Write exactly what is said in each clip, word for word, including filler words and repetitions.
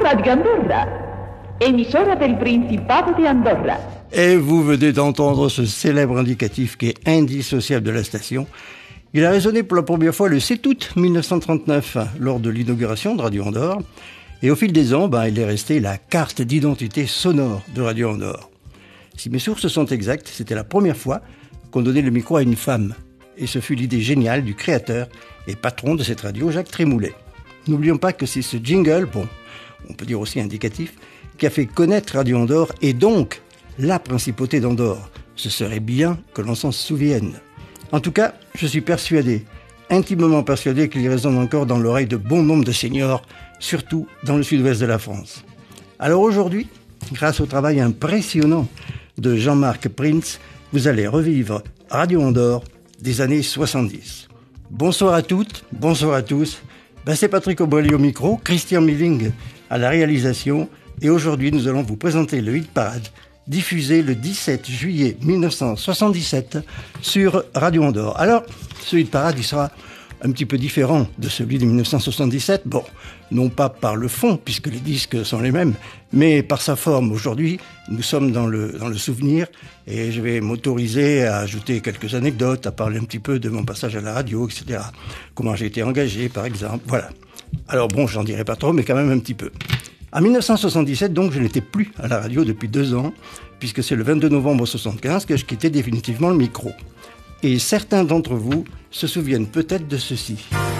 Radio Andorra, emisora del Principado de Andorra. Et vous venez d'entendre ce célèbre indicatif qui est indissociable de la station. Il a résonné pour la première fois le sept août mille neuf cent trente-neuf, lors de l'inauguration de Radio Andorre. Et au fil des ans, ben, il est resté la carte d'identité sonore de Radio Andorre. Si mes sources sont exactes, c'était la première fois qu'on donnait le micro à une femme. Et ce fut l'idée géniale du créateur et patron de cette radio, Jacques Trémoulet. N'oublions pas que c'est ce jingle, bon, on peut dire aussi indicatif, qui a fait connaître Radio Andorre et donc la principauté d'Andorre. Ce serait bien que l'on s'en souvienne. En tout cas, je suis persuadé, intimement persuadé qu'il résonne encore dans l'oreille de bon nombre de seniors, surtout dans le sud-ouest de la France. Alors aujourd'hui, grâce au travail impressionnant de Jean-Marc Prince, vous allez revivre Radio Andorre des années soixante-dix. Bonsoir à toutes, bonsoir à tous. Ben c'est Patrick Aubrely au micro, Christian Milling à la réalisation. Et aujourd'hui, nous allons vous présenter le Hit Parade, diffusé le dix-sept juillet mille neuf cent soixante-dix-sept sur Radio Andorre. Alors, ce Hit Parade, il sera un petit peu différent de celui de mille neuf cent soixante-dix-sept. Bon, non pas par le fond, puisque les disques sont les mêmes, mais par sa forme. Aujourd'hui, nous sommes dans le, dans le souvenir et je vais m'autoriser à ajouter quelques anecdotes, à parler un petit peu de mon passage à la radio, et cetera. Comment j'ai été engagé, par exemple. Voilà. Alors bon, j'en dirai pas trop, mais quand même un petit peu. En mille neuf cent soixante-dix-sept, donc, je n'étais plus à la radio depuis deux ans, puisque c'est le vingt-deux novembre soixante-quinze que je quittais définitivement le micro. Et certains d'entre vous se souviennent peut-être de ceci.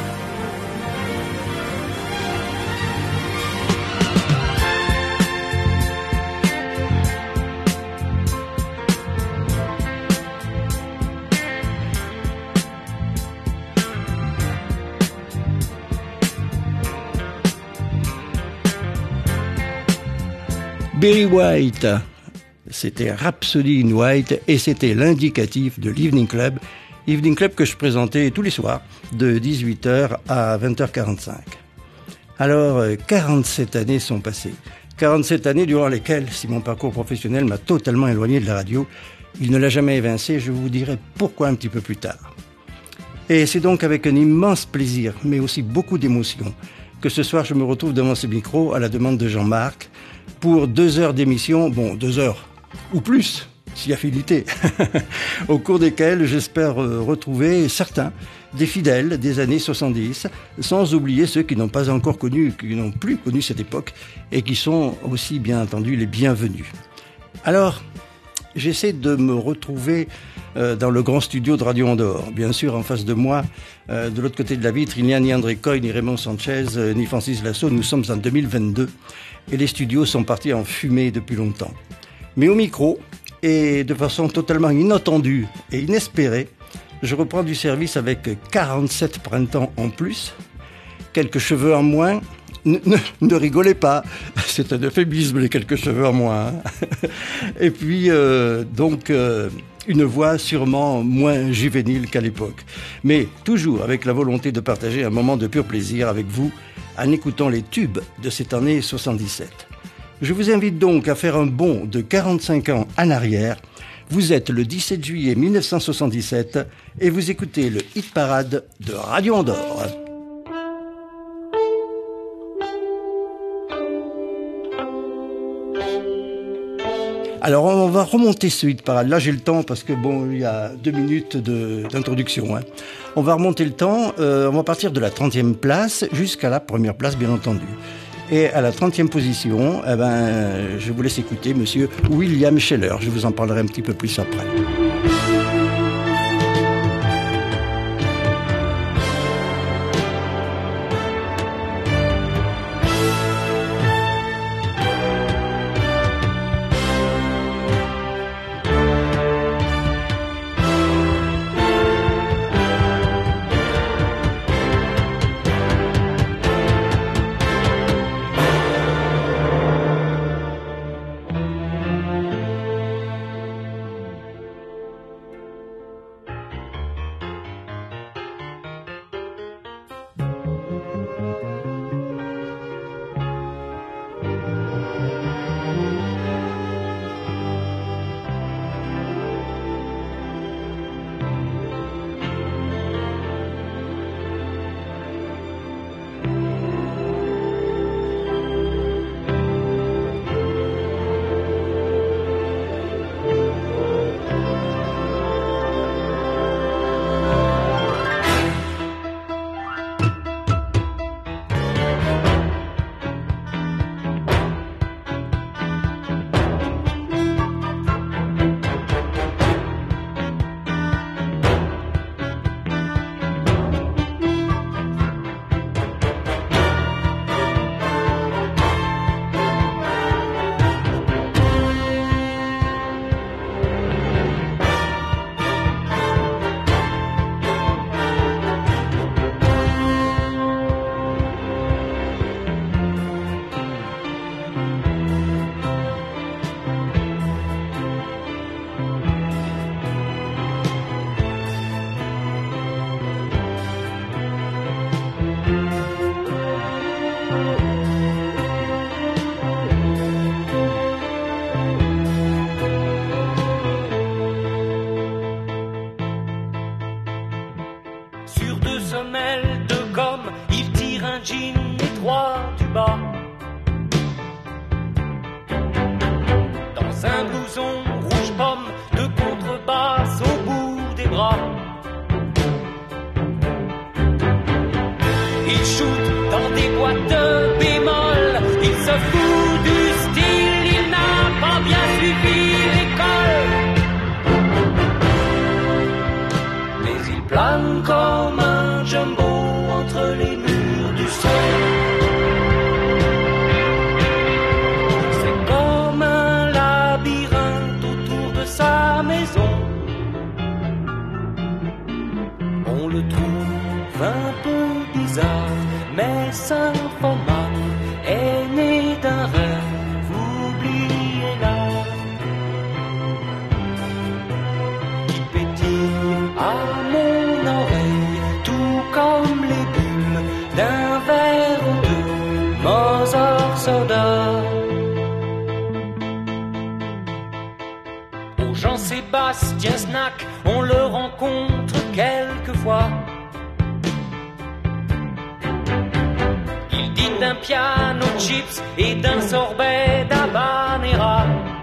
Barry White, c'était Rhapsody in White et c'était l'indicatif de l'Evening Club, Evening Club que je présentais tous les soirs de dix-huit heures à vingt heures quarante-cinq. Alors, quarante-sept années sont passées. quarante-sept années durant lesquelles, si mon parcours professionnel m'a totalement éloigné de la radio, il ne l'a jamais évincé, je vous dirai pourquoi un petit peu plus tard. Et c'est donc avec un immense plaisir, mais aussi beaucoup d'émotion, que ce soir je me retrouve devant ce micro à la demande de Jean-Marc, pour deux heures d'émission, bon, deux heures ou plus, si affinité, au cours desquelles j'espère retrouver certains des fidèles des années soixante-dix, sans oublier ceux qui n'ont pas encore connu, qui n'ont plus connu cette époque et qui sont aussi, bien entendu, les bienvenus. Alors, j'essaie de me retrouver euh, dans le grand studio de Radio Andorre. Bien sûr, en face de moi, euh, de l'autre côté de la vitre, il n'y a ni André Coy, ni Raymond Sanchez, euh, ni Francis Lasso. Nous sommes en deux mille vingt-deux et les studios sont partis en fumée depuis longtemps. Mais au micro, et de façon totalement inattendue et inespérée, je reprends du service avec quarante-sept printemps en plus, quelques cheveux en moins. Ne, ne, ne rigolez pas, c'est un euphémisme les quelques cheveux en moins. Hein. Et puis, euh, donc, euh, une voix sûrement moins juvénile qu'à l'époque. Mais toujours avec la volonté de partager un moment de pur plaisir avec vous en écoutant les tubes de cette année soixante-dix-sept. Je vous invite donc à faire un bond de quarante-cinq ans en arrière. Vous êtes le dix-sept juillet mille neuf cent soixante-dix-sept et vous écoutez le Hit Parade de Radio Andorre. Alors, on va remonter ce Hit Parade. Là, j'ai le temps parce que, bon, il y a deux minutes de, d'introduction. Hein. On va remonter le temps. Euh, on va partir de la trentième place jusqu'à la première place, bien entendu. Et à la trentième position, eh ben, je vous laisse écouter monsieur William Scheller. Je vous en parlerai un petit peu plus après. deux semelles de gomme, il tire un jean étroit du bas. Dans un blouson rouge pomme de contrebasse au bout des bras. Il shoot dans des boîtes de bémol, il se fout du style, il n'a pas bien suivi l'école. Mais il plane comme un jumbo entre les murs du sol. C'est comme un labyrinthe autour de sa maison. On le trouve un peu bizarre, mais symphomane, est né d'un rêve, oublié-la, qui pétille à mon oreille, tout comme les bulles d'un verre ou deux, Mozart soda. Au Jean-Sébastien Snack, on le rencontre quelquefois. D'un piano chips et d'un sorbet d'habanera.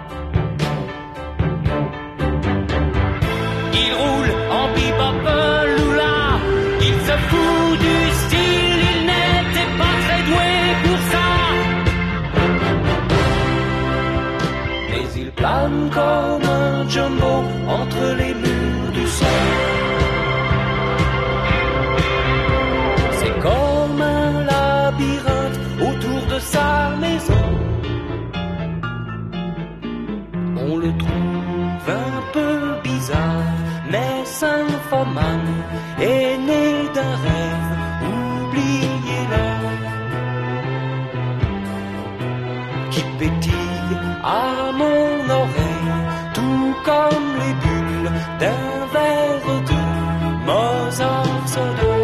Il roule en bebop lula, il se fout du style, il n'était pas très doué pour ça. Mais il plane comme un jumbo entre les murs du sol. C'est comme un labyrinthe autour de sa maison. On le trouve un peu bizarre, mais symphomane, est né d'un rêve, oublié-le, qui pétille à mon oreille, tout comme les bulles d'un verre de Mozart soda.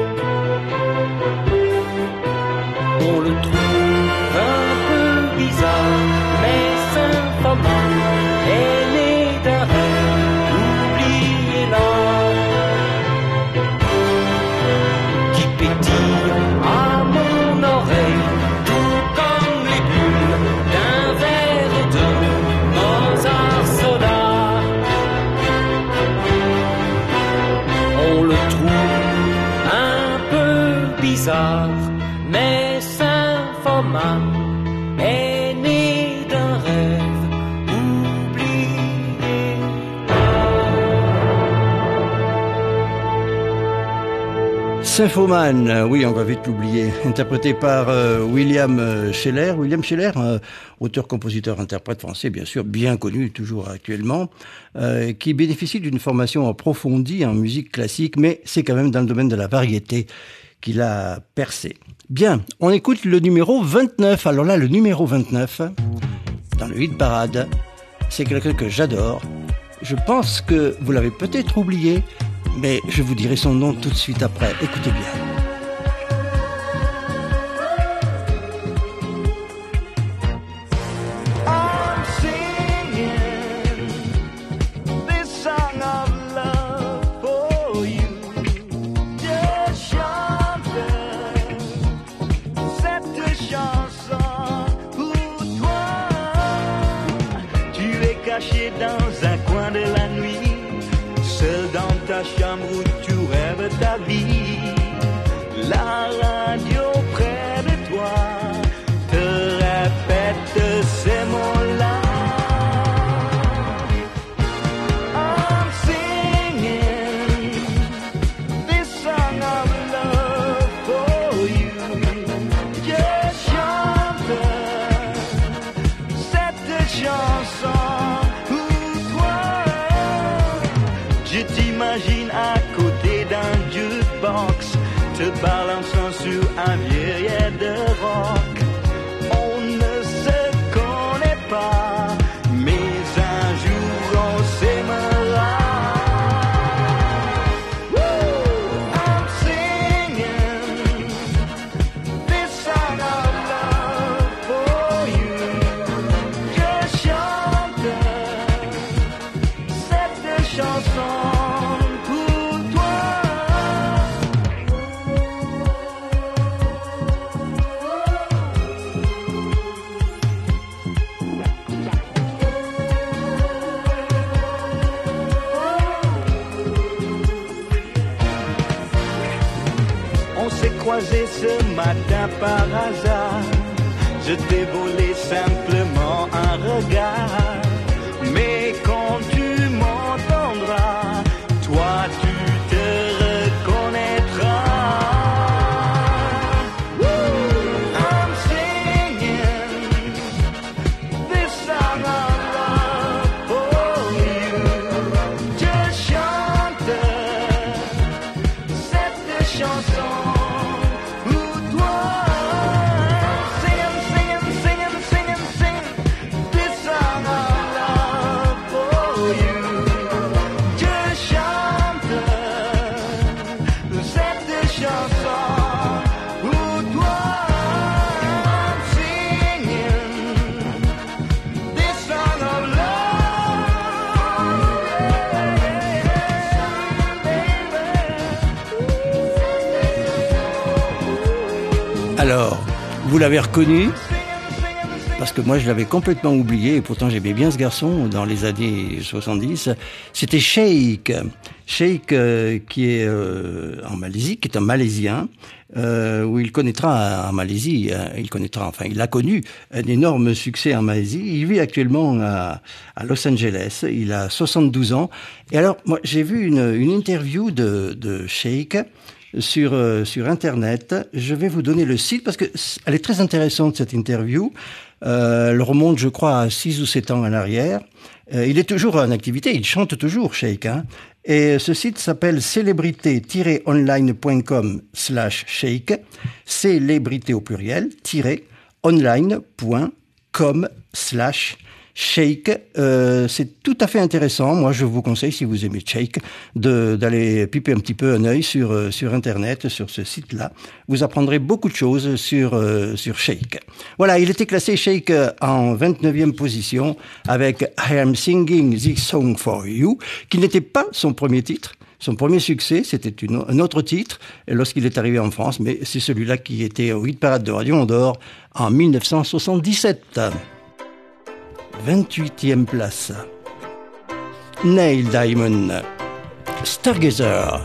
On le trouve un peu bizarre, mais symphomane, est né d'un rêve, oublié-la, qui pétille à mon oreille, tout comme les bulles d'un verre de Mozart soda. On le trouve un peu bizarre, mais symphomane, est né d'un rêve, oublié. Symphomane, oui, on va vite l'oublier, interprété par euh, William Scheller. William Scheller, euh, auteur, compositeur, interprète français, bien sûr, bien connu toujours actuellement, euh, qui bénéficie d'une formation approfondie en musique classique, mais c'est quand même dans le domaine de la variété qu'il a percé. Bien, on écoute le numéro vingt-neuf. Alors là, le numéro vingt-neuf, dans le hit parade, c'est quelqu'un que j'adore. Je pense que vous l'avez peut-être oublié, mais je vous dirai son nom tout de suite après. Écoutez bien. Dans un coin de la nuit, seul dans ta chambre où tu rêves ta vie, la radio près de toi te répète ces mots-là. I'm singing this song of love for you. Je chante cette chanson. Je t'imagine à côté d'un jukebox, te balançant sur un vieil de rock. On ne se connaît pas, mais un jour on s'aimera. I'm singing this song of love for you. Je chante cette chanson. croisé ce matin par hasard. Je t'ai volé simplement un regard. Mais quand tu m'entendras, toi tu te reconnaîtras. I'm singing this song of love for you. Je chante cette chanson pour toi. Singing, singing, singing, singing, singing this song of love for you. Je chante cette chanson pour toi. I'm singing this song of love. Alors, vous l'avez reconnu, parce que moi je l'avais complètement oublié, et pourtant j'aimais bien ce garçon dans les années soixante-dix. C'était Sheikh. Sheikh euh, qui est euh, en Malaisie, qui est un Malaisien, euh, où il connaîtra en Malaisie, euh, il connaîtra, enfin il a connu un énorme succès en Malaisie. Il vit actuellement à, à Los Angeles, il a soixante-douze ans. Et alors, moi j'ai vu une, une interview de, de Sheikh sur euh, sur internet. Je vais vous donner le site parce que c- elle est très intéressante cette interview. Euh, elle remonte, je crois, à six ou sept ans en arrière. Euh, il est toujours en activité, il chante toujours, Sheikh. Hein. Et ce site s'appelle célébrité tiret online point com slash Sheikh. Célébrité au pluriel tiret online point com slash Sheikh. Euh, c'est tout à fait intéressant. Moi, je vous conseille, si vous aimez Sheikh, de, d'aller piper un petit peu un œil sur, euh, sur Internet, sur ce site-là. Vous apprendrez beaucoup de choses sur, euh, sur Sheikh. Voilà, il était classé Sheikh en vingt-neuvième position avec I Am Singing This Song For You, qui n'était pas son premier titre. Son premier succès, c'était une, un autre titre lorsqu'il est arrivé en France, mais c'est celui-là qui était au hit parade de Radio Andorre en mille neuf cent soixante-dix-sept. vingt-huitième place. Neil Diamond, Stargazer.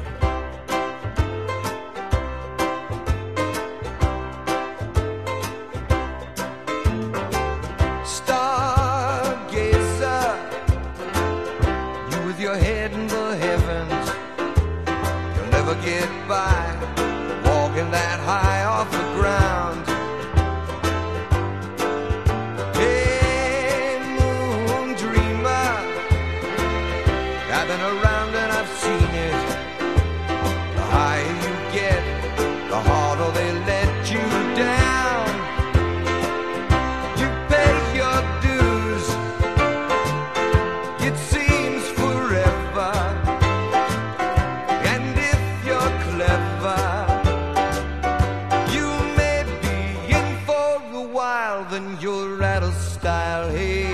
Stargazer, you with your head in the heavens, you'll never get by walking that high off the ground. Hey, moon dreamer, I've been around and I've seen it. The higher you get, the harder they let you down. You pay your dues, it seems forever. And if you're clever, you may be in for a while, then you're out of style. Hey,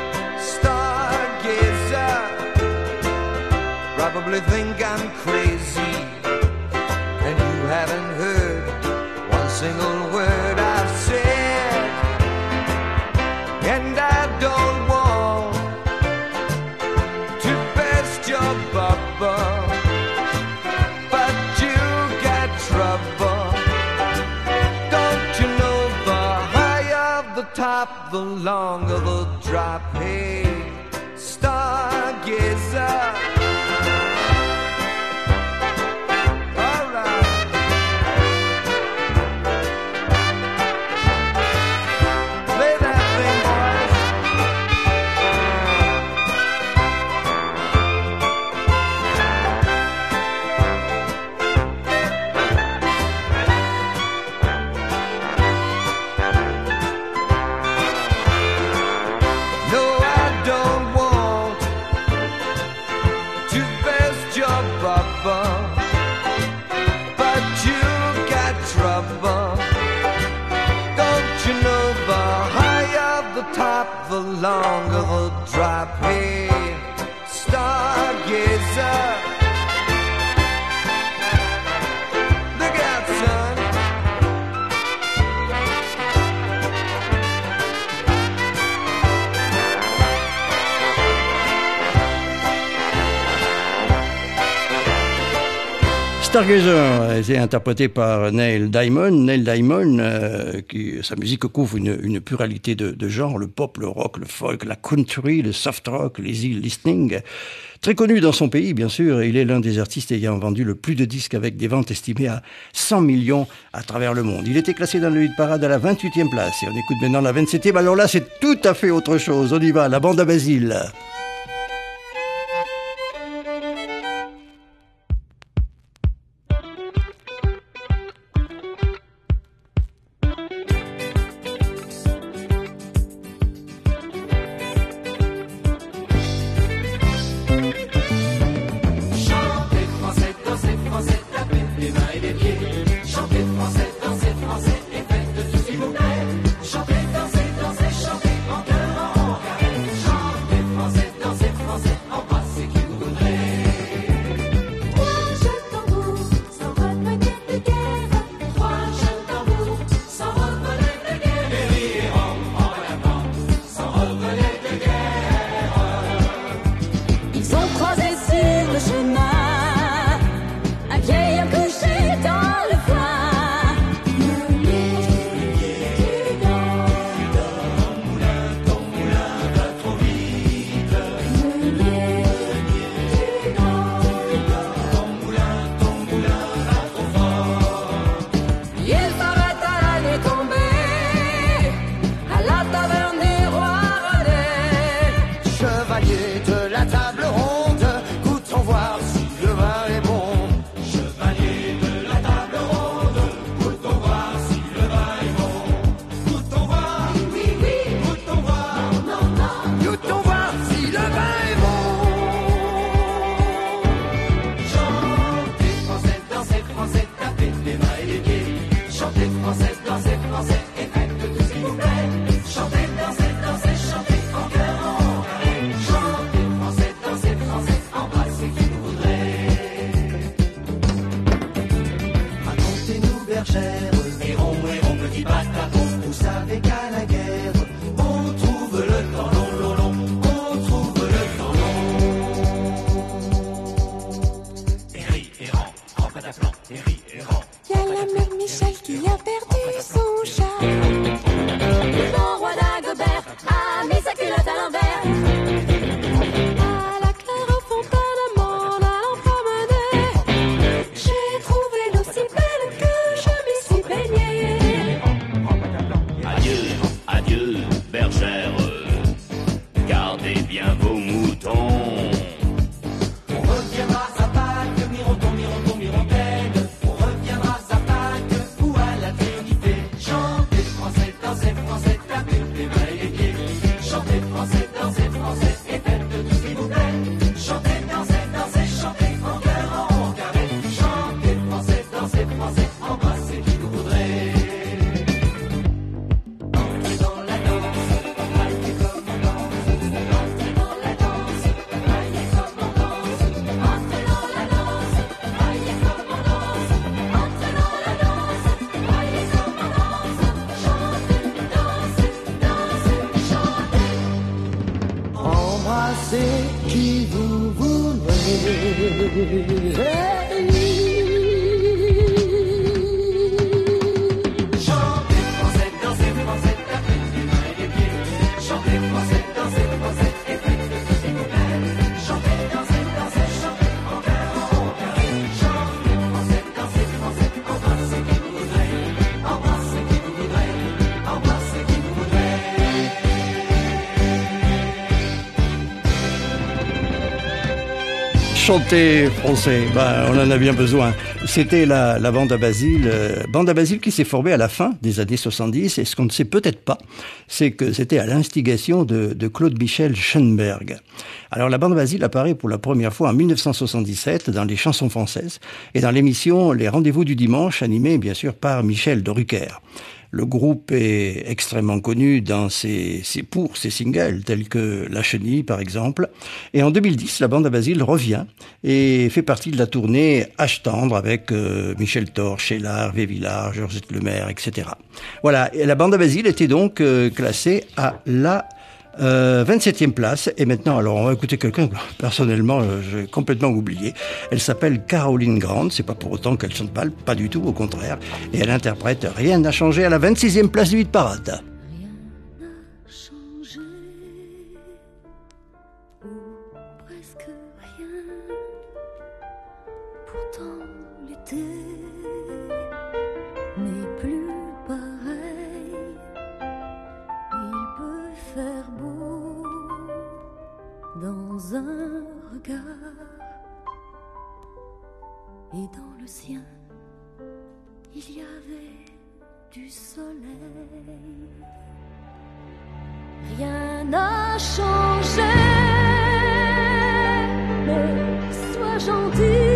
stargazer, probably think I'm crazy, and you haven't heard one single word I've said. And I don't want to burst your bubble, but you got trouble. Don't you know the higher the top, the longer the drop? Hey, stargazer. All right. Play that thing, boys. No, I don't want to burst your bubble, but you got trouble. Don't you know the higher the top, the longer the drop? Hey, stargazer, look out, son. Stargazer a été interprété par Neil Diamond. Neil Diamond, euh, qui, sa musique couvre une, une pluralité de, de genres, le pop, le rock, le folk, la country, le soft rock, l'easy listening. Très connu dans son pays, bien sûr, il est l'un des artistes ayant vendu le plus de disques avec des ventes estimées à cent millions à travers le monde. Il était classé dans le hit parade à la vingt-huitième place et on écoute maintenant la vingt-septième. Alors là, c'est tout à fait autre chose. On y va, la bande à Basile. Chanter français, ben, on en a bien besoin. C'était la, la bande à Basile, euh, bande à Basile qui s'est formée à la fin des années soixante-dix, et ce qu'on ne sait peut-être pas, c'est que c'était à l'instigation de, de Claude Michel Schoenberg. Alors la bande à Basile apparaît pour la première fois en mille neuf cent soixante-dix-sept dans les chansons françaises, et dans l'émission Les Rendez-vous du Dimanche, animée bien sûr par Michel Drucker. Le groupe est extrêmement connu dans ses, ses pour ses singles, tels que La Chenille, par exemple. Et en deux mille dix, la bande à Basile revient et fait partie de la tournée H Tendre avec euh, Michel Thor, Sheila, Hervé Villard, Georgette Lemaire, et cetera. Voilà, et la bande à Basile était donc euh, classée à la Euh, vingt-septième place. Et maintenant, alors, on va écouter quelqu'un que, personnellement, euh, j'ai complètement oublié. Elle s'appelle Caroline Grande. C'est pas pour autant qu'elle chante mal, pas du tout, au contraire. Et elle interprète Rien n'a changé à la vingt-sixième place du hit parade. Dans un regard et dans le sien, il y avait du soleil. Rien n'a changé, mais sois gentil.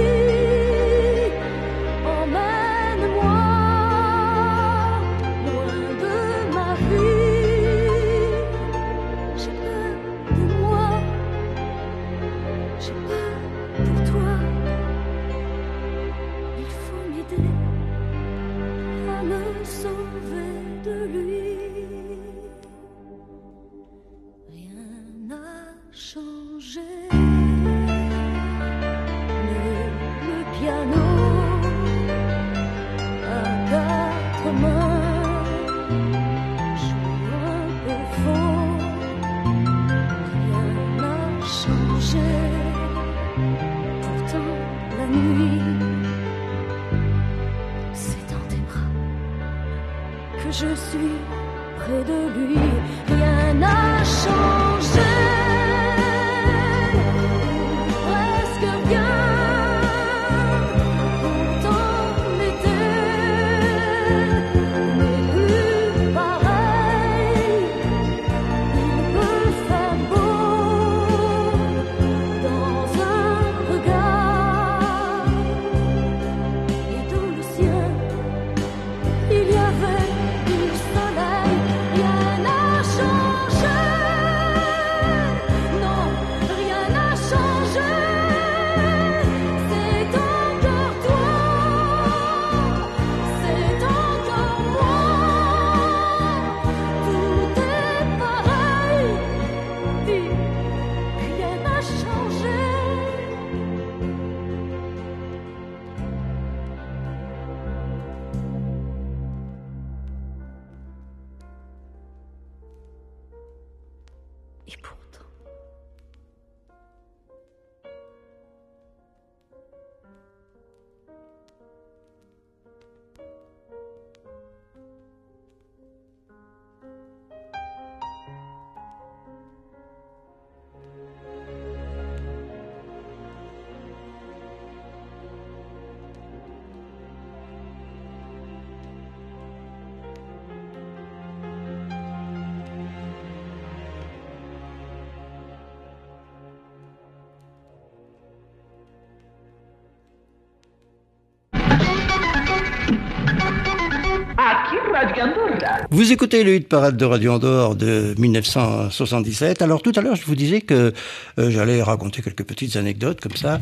Je suis près de lui, rien n'a changé, presque bien, pourtant l'été n'est plus pareil, il peut faire beau dans un regard, et dans le ciel, il y avait et pourtant. Vous écoutez le hit parade de Radio Andorre de mille neuf cent soixante-dix-sept. Alors tout à l'heure, je vous disais que euh, j'allais raconter quelques petites anecdotes comme ça.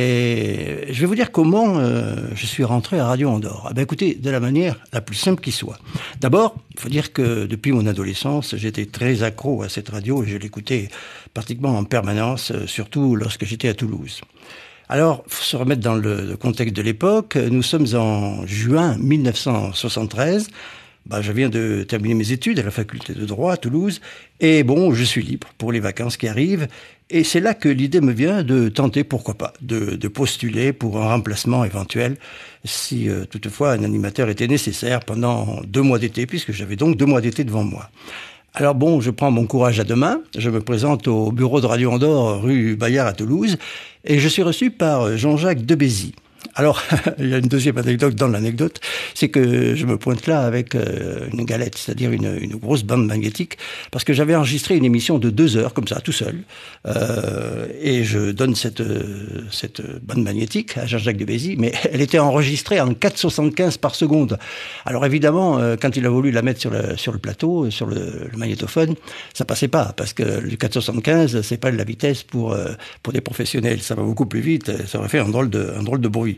Et je vais vous dire comment euh, je suis rentré à Radio Andorre. Ah ben écoutez, de la manière la plus simple qui soit. D'abord, il faut dire que depuis mon adolescence, j'étais très accro à cette radio et je l'écoutais pratiquement en permanence, surtout lorsque j'étais à Toulouse. Alors, faut se remettre dans le contexte de l'époque. Nous sommes en juin mille neuf cent soixante-treize. Bah, je viens de terminer mes études à la faculté de droit à Toulouse. Et bon, je suis libre pour les vacances qui arrivent. Et c'est là que l'idée me vient de tenter, pourquoi pas, de, de postuler pour un remplacement éventuel si euh, toutefois un animateur était nécessaire pendant deux mois d'été, puisque j'avais donc deux mois d'été devant moi. Alors bon, je prends mon courage à deux mains, je me présente au bureau de Radio Andorre, rue Bayard à Toulouse, et je suis reçu par Jean-Jacques Debézy. Alors, il y a une deuxième anecdote dans l'anecdote, c'est que je me pointe là avec euh, une galette, c'est-à-dire une, une grosse bande magnétique, parce que j'avais enregistré une émission de deux heures, comme ça, tout seul, euh, et je donne cette, euh, cette bande magnétique à Jean-Jacques Debézy, mais elle était enregistrée en quatre virgule soixante-quinze par seconde. Alors évidemment, euh, quand il a voulu la mettre sur le, sur le plateau, sur le, le magnétophone, ça passait pas, parce que le quatre virgule soixante-quinze, c'est pas de la vitesse pour, euh, pour des professionnels, ça va beaucoup plus vite, ça aurait fait un drôle de, un drôle de bruit.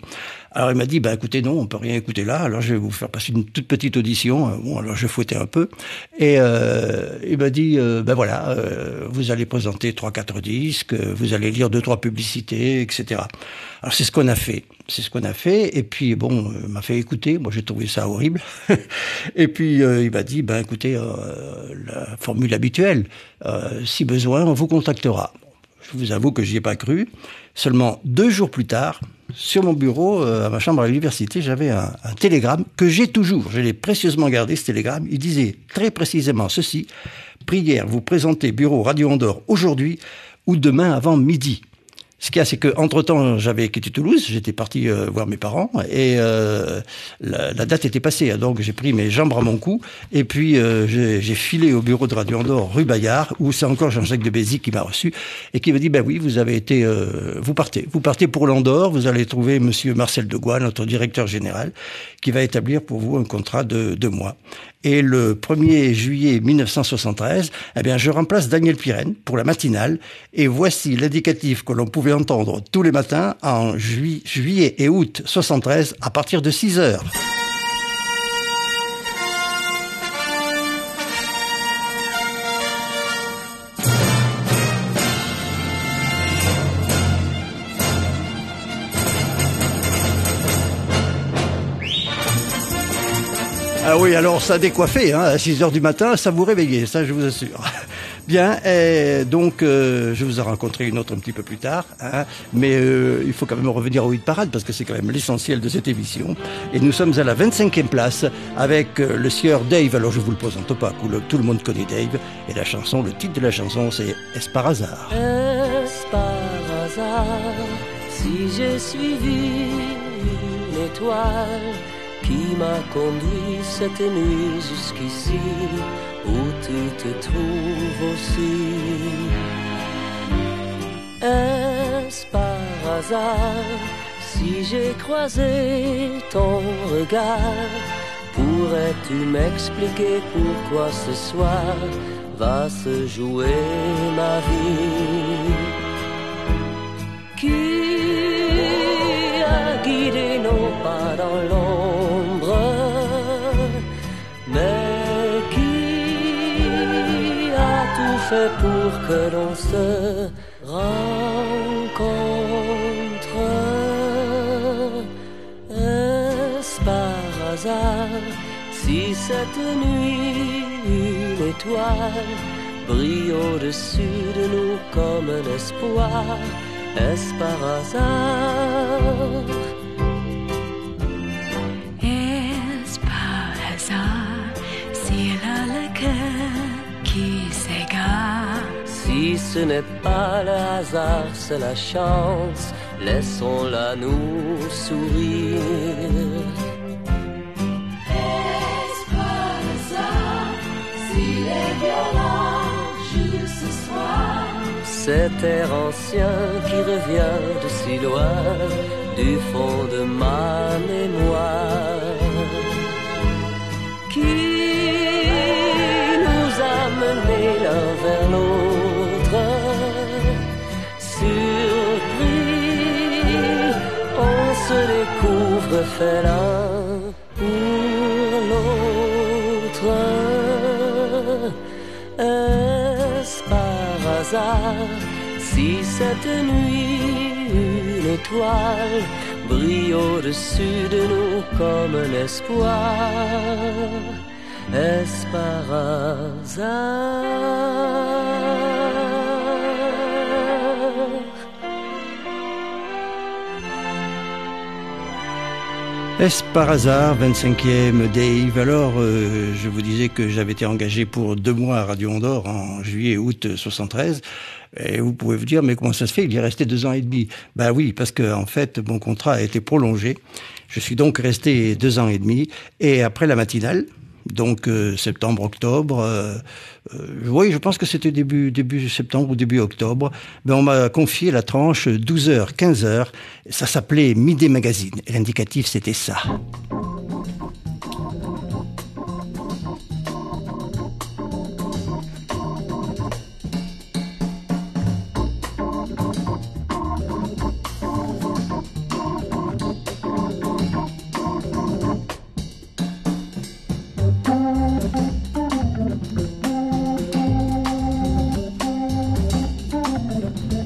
Alors il m'a dit, bah écoutez, non, on peut rien écouter là, alors je vais vous faire passer une toute petite audition. Bon, alors je fouettais un peu, et euh, il m'a dit, euh, ben voilà, euh, vous allez présenter trois, quatre disques, vous allez lire deux, trois publicités, et cetera. Alors c'est ce qu'on a fait, c'est ce qu'on a fait, et puis bon, il m'a fait écouter, moi j'ai trouvé ça horrible, et puis euh, il m'a dit, ben écoutez, euh, la formule habituelle, euh, si besoin, on vous contactera. Je vous avoue que j'y ai pas cru. Seulement deux jours plus tard, sur mon bureau, euh, à ma chambre à l'université, j'avais un, un télégramme que j'ai toujours. Je l'ai précieusement gardé, ce télégramme. Il disait très précisément ceci. Prière, vous présentez Bureau Radio Andorre aujourd'hui ou demain avant midi. Ce qu'il y a, c'est que entre-temps, j'avais quitté Toulouse, j'étais parti euh, voir mes parents, et euh, la, la date était passée. Donc j'ai pris mes jambes à mon cou, et puis euh, j'ai, j'ai filé au bureau de Radio Andorre, rue Bayard, où c'est encore Jean-Jacques de Bézic qui m'a reçu, et qui m'a dit, ben oui, vous avez été, euh, vous partez, vous partez pour l'Andorre, vous allez trouver Monsieur Marcel Degois, notre directeur général, qui va établir pour vous un contrat de deux mois. Et le premier juillet mille neuf cent soixante-treize, eh bien, je remplace Daniel Pirenne pour la matinale. Et voici l'indicatif que l'on pouvait entendre tous les matins en ju- juillet et août soixante-treize à partir de six heures. Ah oui, alors ça décoiffait, hein, à six heures du matin, ça vous réveillait, ça je vous assure. Bien, et donc euh, je vous ai rencontré une autre un petit peu plus tard, hein, mais euh, il faut quand même revenir au hit parade parce que c'est quand même l'essentiel de cette émission. Et nous sommes à la vingt-cinquième place avec euh, le sieur Dave. Alors je vous le présente pas, tout le monde connaît Dave. Et la chanson, le titre de la chanson, c'est Est-ce par hasard? Est-ce par hasard si j'ai suivi une étoile qui m'a conduit cette nuit jusqu'ici, où tu te trouves aussi? Est-ce par hasard si j'ai croisé ton regard? Pourrais-tu m'expliquer pourquoi ce soir va se jouer ma vie? Qui a guidé nos pas dans l'ombre, mais qui a tout fait pour que l'on se rencontre? Est-ce par hasard si cette nuit une étoile brille au-dessus de nous comme un espoir? Est-ce par hasard? Est-ce par hasard s'il a le cœur qui s'égare? Si ce n'est pas le hasard, c'est la chance, laissons-la nous sourire. Est-ce par hasard s'il est violent joue ce soir? Cet air ancien qui revient de si loin, du fond de ma mémoire, qui nous a menés l'un vers l'autre. Surpris, on se découvre fait l'un pour l'autre. Est-ce par hasard si cette nuit une étoile brille au-dessus de nous comme un espoir? Est-ce par hasard? Est-ce par hasard, vingt-cinquième Dave? Alors, euh, je vous disais que j'avais été engagé pour deux mois à Radio Andorre en juillet et août soixante-treize. Et vous pouvez vous dire, mais comment ça se fait? Il y est resté deux ans et demi. Ben oui, parce que en fait, mon contrat a été prolongé. Je suis donc resté deux ans et demi. Et après la matinale, donc euh, septembre, octobre, euh, euh, oui, je pense que c'était début début septembre ou début octobre, ben on m'a confié la tranche douze heures, quinze heures. Ça s'appelait Midday Magazine. Et l'indicatif, c'était ça.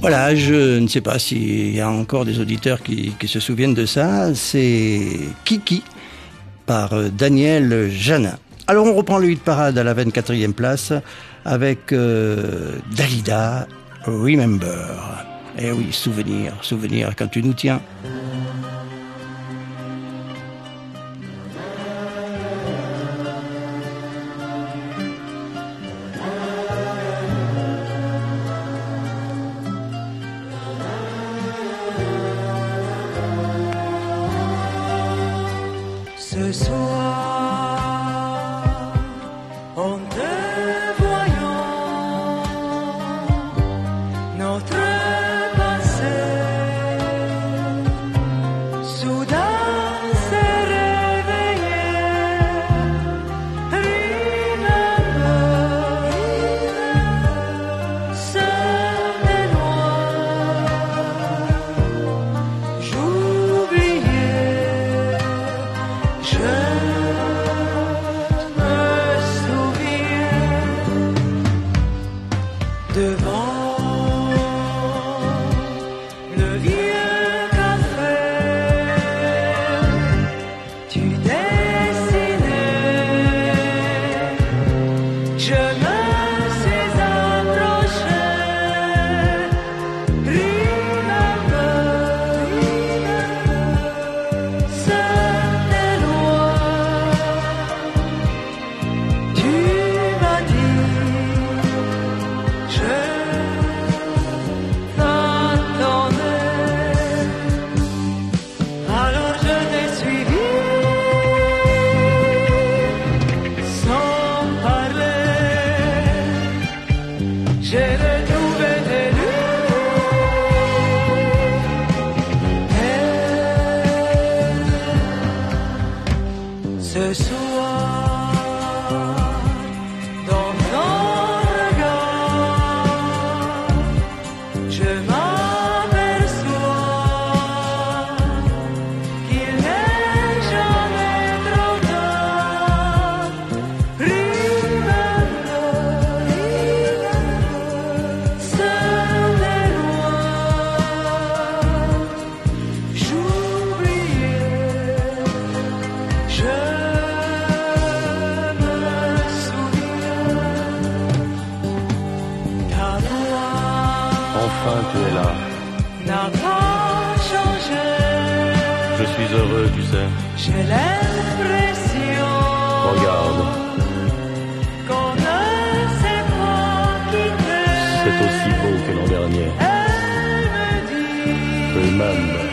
Voilà, je ne sais pas s'il y a encore des auditeurs qui, qui se souviennent de ça. C'est Kiki par Daniel Janin. Alors on reprend le hit parade à la vingt-quatrième place avec euh, Dalida, Remember. Eh oui, souvenir, souvenir quand tu nous tiens. Ce soir, en te voyant, notre passé soudain s'est réveillé. Remember, seul et loin, j'oubliais. Je me souviens devant le vieux café, tu dessinais, je me suis approché. Remember, seul et loin, tu m'as dit, je t'attendais. Alors je t'ai suivi sans parler. J'ai retrouvé tes lumières. Ce soir, dans ton regard, je m'aperçois qu'il n'est jamais trop tard. Remember, seul et loin, j'oubliais, je me souviens. Ta voix Enfin, tu es là. n'a pas changé. Je suis heureux, tu sais. J'ai l'impression Regarde, qu'on ne s'est pas quitté. c'est aussi beau que l'an dernier. Elle me dit, Remember.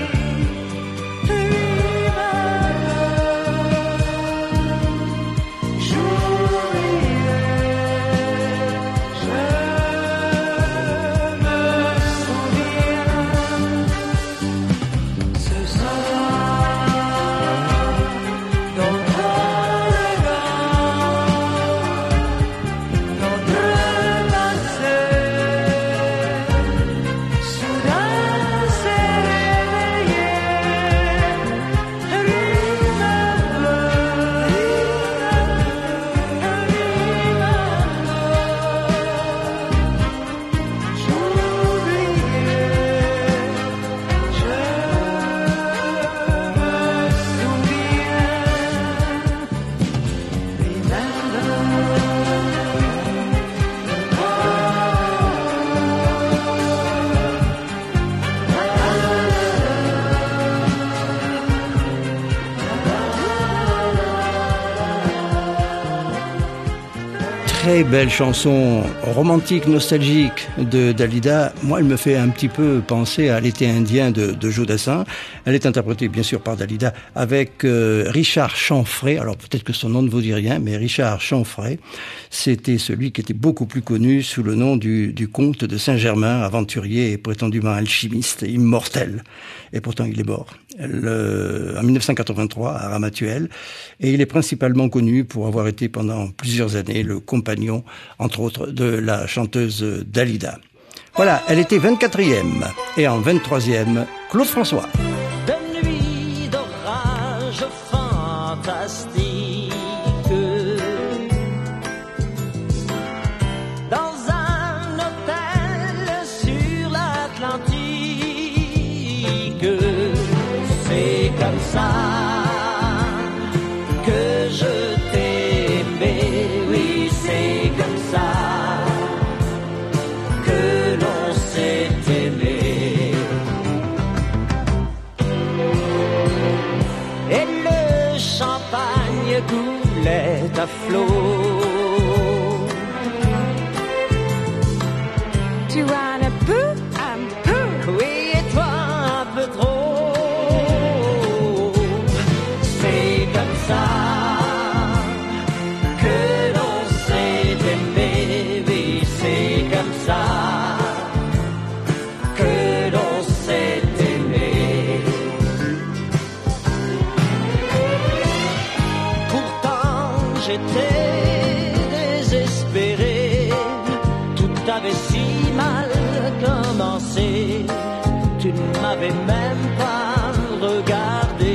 Très belle chanson romantique, nostalgique de Dalida. Moi, elle me fait un petit peu penser à l'été indien de, de Joe Dassin. Elle est interprétée, bien sûr, par Dalida avec euh, Richard Chanfray. Alors, peut-être que son nom ne vous dit rien, mais Richard Chanfray, c'était celui qui était beaucoup plus connu sous le nom du, du comte de Saint-Germain, aventurier et prétendument alchimiste, immortel. Et pourtant, il est mort. Le, en dix-neuf cent quatre-vingt-trois, à Ramatuelle. Et il est principalement connu pour avoir été pendant plusieurs années le compagnon, entre autres, de la chanteuse Dalida. Voilà, elle était vingt-quatrième. Et en vingt-troisième, Claude François. De nuit d'orage fantastique, dans un hôtel sur l'Atlantique, ça que je t'ai aimé, oui c'est comme ça que l'on s'est aimé. Et le champagne coulait à flot. Tu as le peu, un peu. Oui, et toi un peu trop. C'est comme ça que l'on s'est aimé. Oui, c'est comme ça que l'on s'est aimé. Pourtant j'étais désespéré. Tout avait si mal commencé, tu ne m'avais même pas regardé.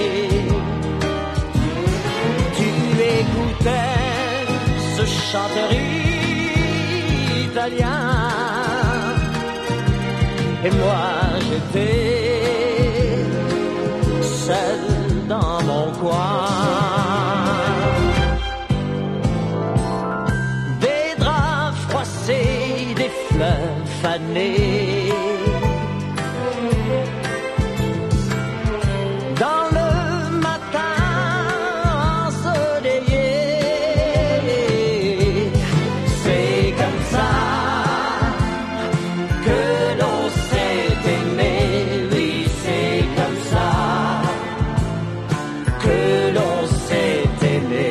Tu écoutais ce chanteur italien, et moi j'étais seul dans mon coin. Des draps froissés, des fleurs fanées. Dans le matin ensoleillé, c'est comme ça que l'on s'est aimé. Oui, c'est comme ça que l'on s'est aimé.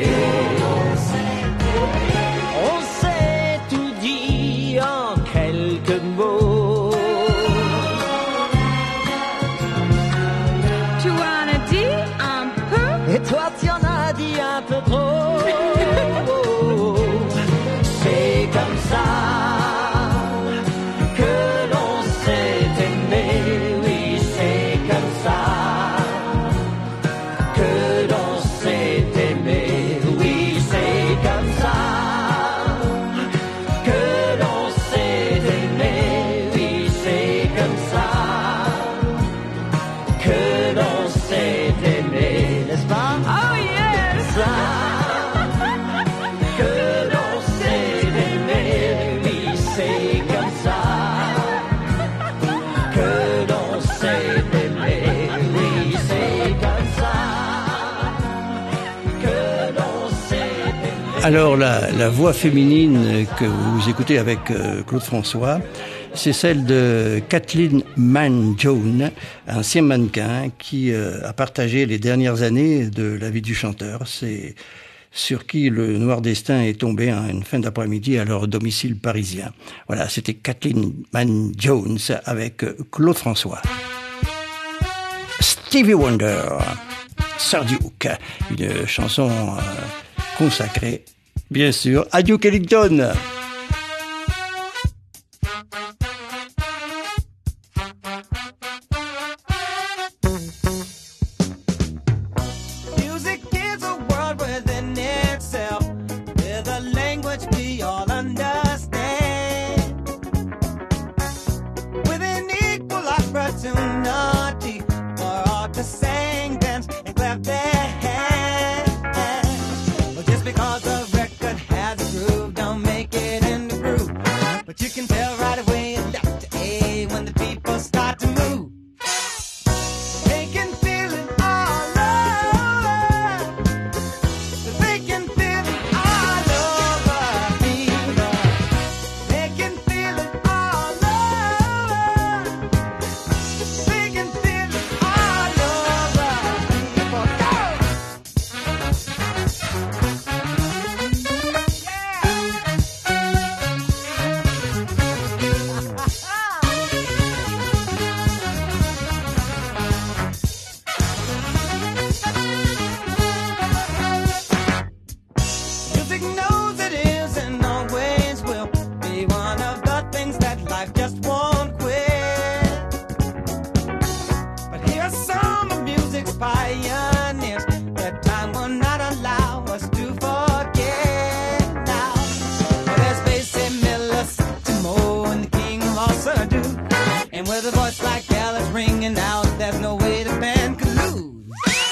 On s'est tout dit en quelques mots. Tu en as dit un peu. Et toi tu en as dit un peu trop. C'est comme ça que l'on s'est aimé. Oui, c'est comme ça que l'on s'est aimé. Oui, c'est comme ça que l'on s'est aimé. Oui, c'est comme ça que l'on s'est aimé, n'est-ce pas? Oh yes! Ça, que l'on s'est aimé, oui c'est comme ça que l'on s'est aimé, oui c'est comme ça que l'on s'est aimé. Alors la, la voix féminine que vous écoutez avec euh, Claude François, c'est celle de Kathleen Mann-Jones, ancien mannequin qui euh, a partagé les dernières années de la vie du chanteur. C'est sur qui le noir destin est tombé à une fin d'après-midi à leur domicile parisien. Voilà, c'était Kathleen Mann-Jones avec Claude François. Stevie Wonder, Sir Duke, une chanson euh, consacrée, bien sûr, à Duke Ellington. Music is a world within itself, with a language we all understand, with an equal opportunity for all to sing, dance, and clap their hands. But just because a record has a groove, don't make it in the groove. But you can tell right away left to A when the people start to move. They can feel it all over. They can feel it all over me. They can feel it all over. They can feel it all over me. Music knows it is and always will be one of the things that life just won't quit. But here's some of music's pioneers that time will not allow us to forget now. Well, there's Basie Miller, Timo, and the King of all Sir Duke. And with a voice like Ella's ringing out, there's no way the band could lose.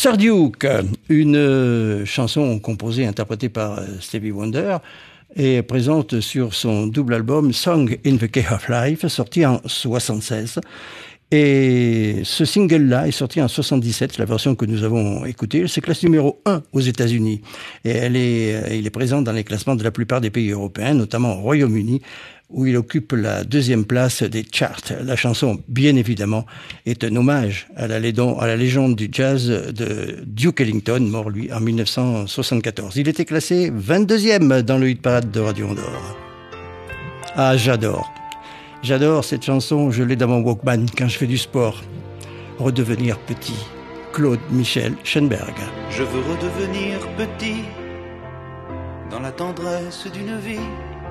Sir Duke, une euh, chanson composée et interprétée par euh, Stevie Wonder, est présente sur son double album Song in the Key of Life, sorti en soixante-seize. Et ce single-là est sorti en soixante-dix-sept, la version que nous avons écoutée. C'est classe numéro un aux États-Unis. Et elle est, il est présent dans les classements de la plupart des pays européens, notamment au Royaume-Uni, où il occupe la deuxième place des charts. La chanson, bien évidemment, est un hommage à la, lédon, à la légende du jazz de Duke Ellington, mort lui en mille neuf cent soixante-quatorze. Il était classé vingt-deuxième dans le hit parade de Radio Andorre. Ah, j'adore. J'adore cette chanson, je l'ai dans mon Walkman quand je fais du sport. Redevenir petit. Claude Michel Schoenberg. Je veux redevenir petit dans la tendresse d'une vie,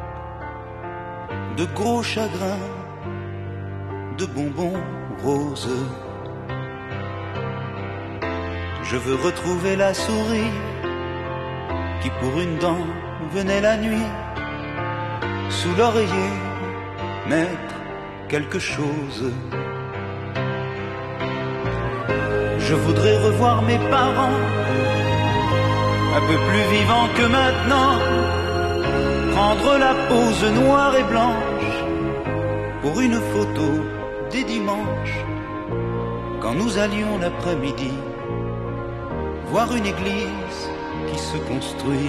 de gros chagrins, de bonbons roses. Je veux retrouver la souris qui pour une dent venait la nuit sous l'oreiller mettre quelque chose. Je voudrais revoir mes parents, un peu plus vivants que maintenant, prendre la pose noire et blanche pour une photo des dimanches, quand nous allions l'après-midi voir une église qui se construit.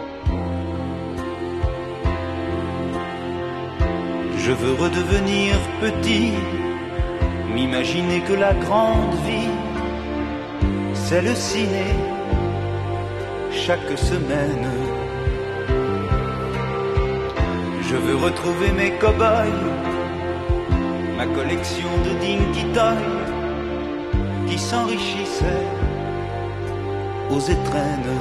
Je veux redevenir petit, m'imaginer que la grande vie, c'est le ciné, chaque semaine. Je veux retrouver mes cow-boys, ma collection de dinky toys, qui s'enrichissait aux étrennes.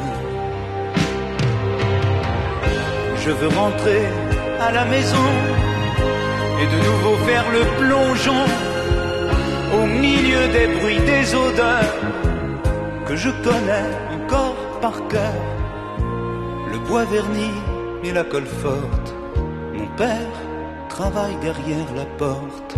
Je veux rentrer à la maison et de nouveau faire le plongeon au milieu des bruits, des odeurs que je connais encore par cœur. Le bois verni et la colle forte, mon père travaille derrière la porte.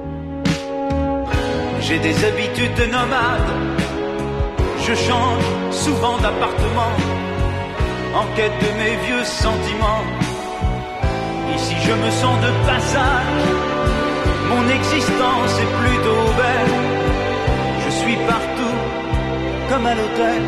J'ai des habitudes de nomade, je change souvent d'appartement en quête de mes vieux sentiments. Ici je me sens de passage, mon existence est plutôt belle. Je suis partout, comme à l'hôtel.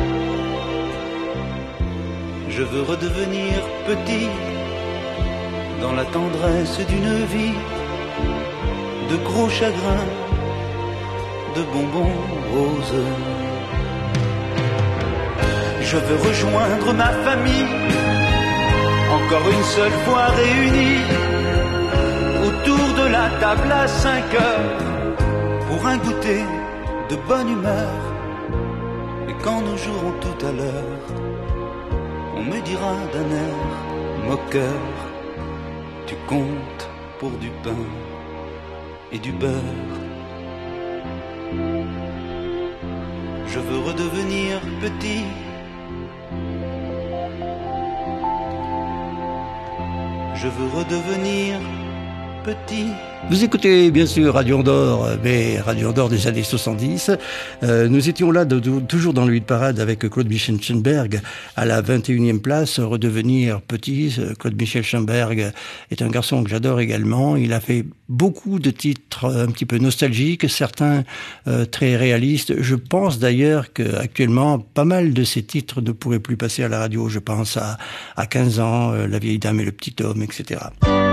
Je veux redevenir petit, dans la tendresse d'une vie, de gros chagrins, de bonbons roses. Je veux rejoindre ma famille, encore une seule fois réunis autour de la table à cinq heures pour un goûter de bonne humeur. Et quand nous jouerons tout à l'heure, on me dira d'un air moqueur: tu comptes pour du pain et du beurre. Je veux redevenir petit, je veux redevenir petit. Vous écoutez bien sûr Radio Andorre, mais Radio Andorre des années soixante-dix. Euh, nous étions là de, de, toujours dans le hit parade avec Claude Michel Schoenberg à la vingt et unième place, Redevenir petit. Claude Michel Schoenberg est un garçon que j'adore également. Il a fait beaucoup de titres un petit peu nostalgiques, certains euh, très réalistes. Je pense d'ailleurs qu'actuellement, pas mal de ces titres ne pourraient plus passer à la radio. Je pense à, à quinze ans, euh, La vieille dame et le petit homme, et cetera.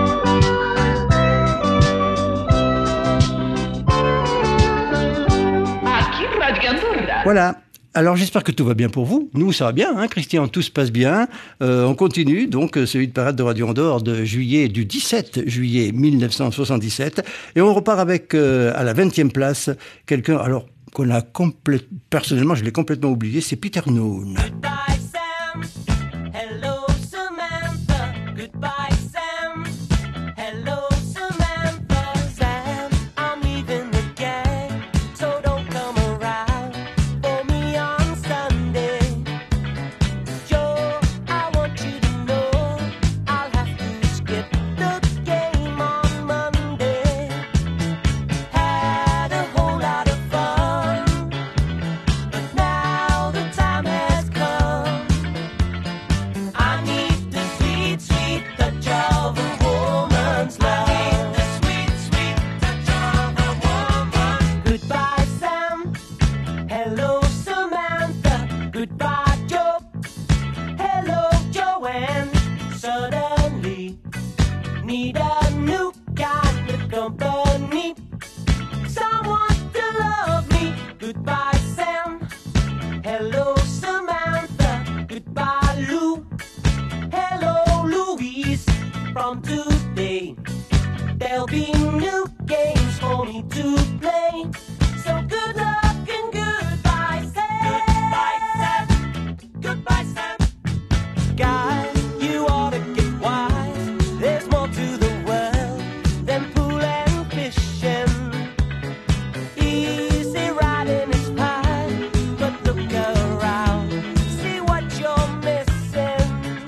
Voilà. Alors j'espère que tout va bien pour vous. Nous, ça va bien, hein, Christian, tout se passe bien. Euh, on continue donc ce hit parade de Radio Andorre de juillet, du dix-sept juillet mille neuf cent soixante-dix-sept, et on repart avec euh, à la vingtième place quelqu'un alors qu'on a complètement, personnellement, je l'ai complètement oublié, c'est Peter Noone. Goodbye Sam, hello Samantha. Goodbye Sam, hello Samantha. Sam, I'm leaving the gang, so don't come around for me on Sunday. Joe, I want you to know I'll have to skip the game on Monday. Had a whole lot of fun, but now day. So good luck and goodbye, Sam. Goodbye, Sam. Goodbye, Sam. Guys, you ought to get wise. There's more to the world than pool and fishing. Easy riding is fine, but look around, see what you're missing.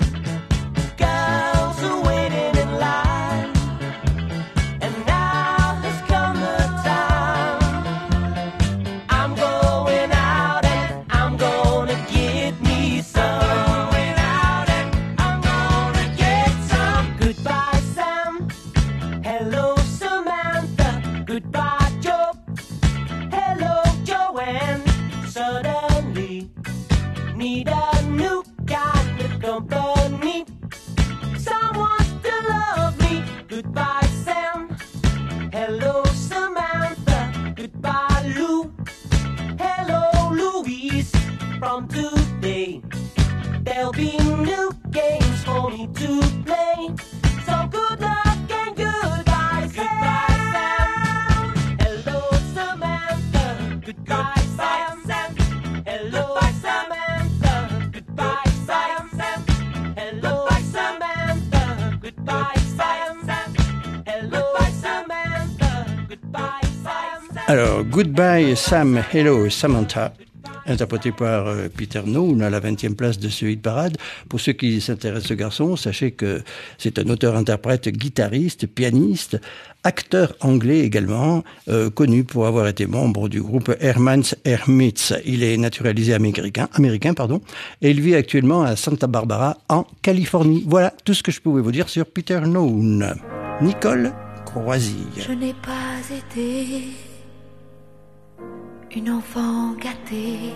Girls are waiting in line, and now has come the time. I'm going out and I'm gonna get me some. Going out and I'm gonna get some. Goodbye, Sam. Hello, Samantha. Goodbye, Joe. Hello, Joanne. Suddenly need a new kind of company. Someone to love me. Goodbye, Sam. Hello, Samantha. Goodbye, Lou. Hello, Louise. From today, there'll be new games for me to play. So good luck and goodbye, Sam. Hello, Samantha. Goodbye, Sam. Hello, Samantha. Goodbye, Sam. Hello, Samantha. Goodbye, Sam. Hello, Samantha. Goodbye, Sam. Alors, Goodbye Sam, Hello Samantha, interprété par euh, Peter Noone à la vingtième place de ce hit parade. Pour ceux qui s'intéressent à ce garçon, sachez que c'est un auteur-interprète, guitariste, pianiste, acteur anglais également, euh, connu pour avoir été membre du groupe Herman's Hermits. Il est naturalisé américain, américain pardon, et il vit actuellement à Santa Barbara, en Californie. Voilà tout ce que je pouvais vous dire sur Peter Noone. Nicole Croisille. Je n'ai pas été une enfant gâtée.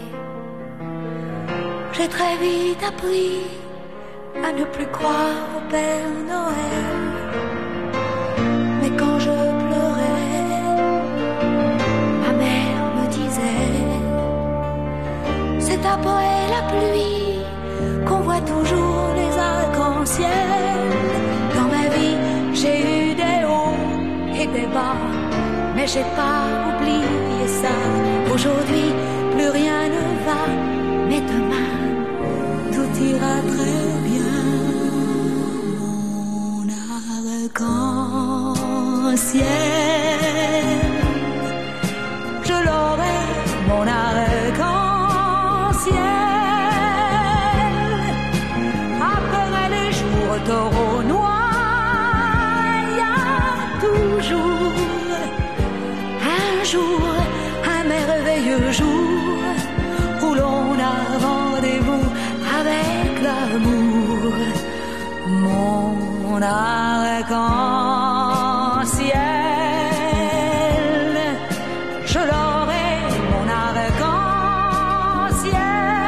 J'ai très vite appris à ne plus croire au Père Noël. Mais quand je pleurais, ma mère me disait: c'est après la pluie qu'on voit toujours les arcs-en-ciel. Dans ma vie, j'ai eu des hauts et des bas, mais j'ai pas oublié ça. Aujourd'hui, plus rien ne va, mais demain, tout ira très bien. Mon arc-en-ciel, je l'aurai, mon arc-en-ciel. Après les jours taureaux noirs, il y a toujours un jour, un merveilleux jour où l'on a rendez-vous avec l'amour. Mon arc-en-ciel, je l'aurai, mon arc-en-ciel.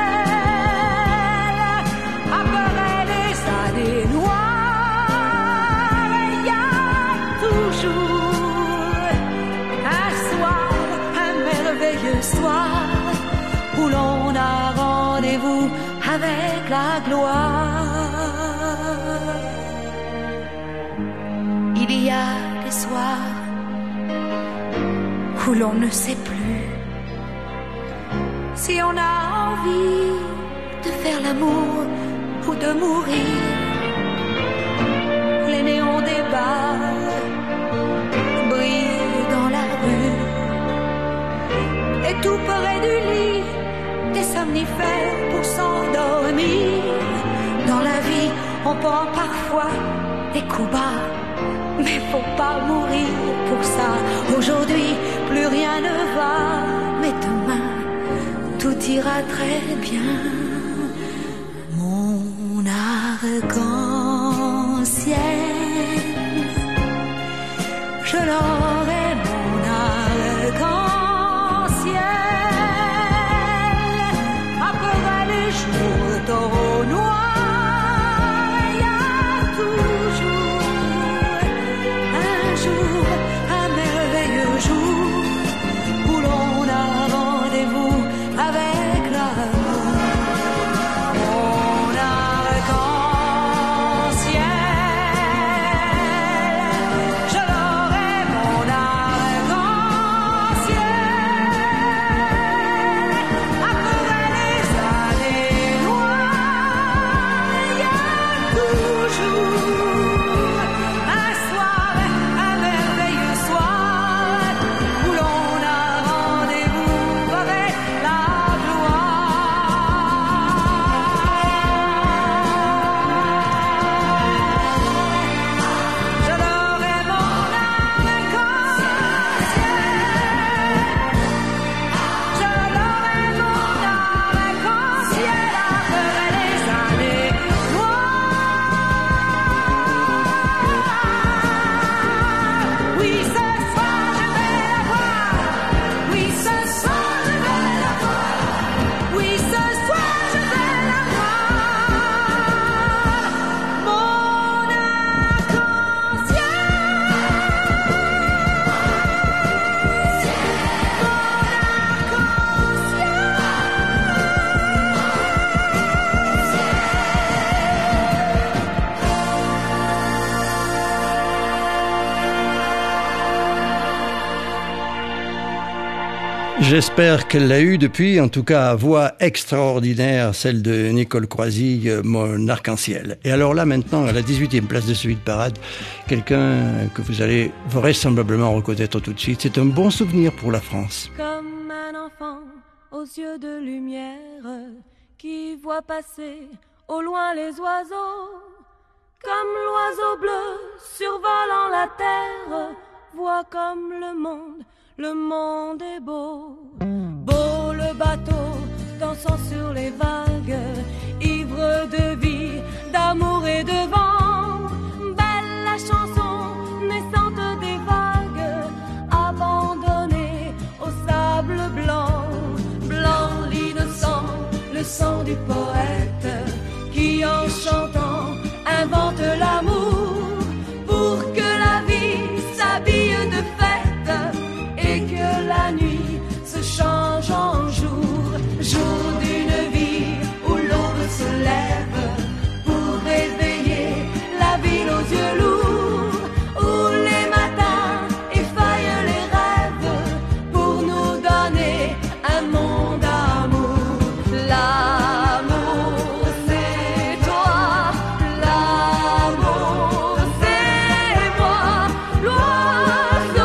Après les années noires, il y a toujours un soir, un merveilleux soir où l'on a rendez-vous avec la gloire. Il y a des soirs où l'on ne sait plus si on a envie de faire l'amour ou de mourir. Les néons des bars brillent dans la rue, et tout près du lit, des somnifères pour s'endormir. Dans la vie, on prend parfois des coups bas, mais faut pas mourir pour ça. Aujourd'hui, plus rien ne va, mais demain, tout ira très bien. Mon arc-en-ciel, je l'aurai, mon arc-en-ciel. Après les jours taureaux noirs, il y a toujours un jour, un merveilleux jour où l'on a rendez-vous avec l'amour. Mon arc-en-ciel. J'espère qu'elle l'a eu depuis, en tout cas, voix extraordinaire, celle de Nicole Croisille, mon arc-en-ciel. Et alors là, maintenant, à la dix-huitième place de ce hit parade, quelqu'un que vous allez vraisemblablement reconnaître tout de suite. C'est un bon souvenir pour la France. Comme un enfant aux yeux de lumière qui voit passer au loin les oiseaux, comme l'oiseau bleu survolant la terre, voit comme le monde. Le monde est beau, beau le bateau dansant sur les vagues, ivre de vie, d'amour et de vent. Belle la chanson naissante des vagues, abandonnée au sable blanc. Blanc l'innocent, le sang du poète, qui en chantant invente l'amour pour que la vie s'habille de fête. Et que la nuit se change en jour, jour d'une vie où l'aube se lève pour réveiller la ville aux yeux lourds, où les matins effeuillent les rêves pour nous donner un monde d'amour. L'amour c'est toi, l'amour c'est moi, l'oiseau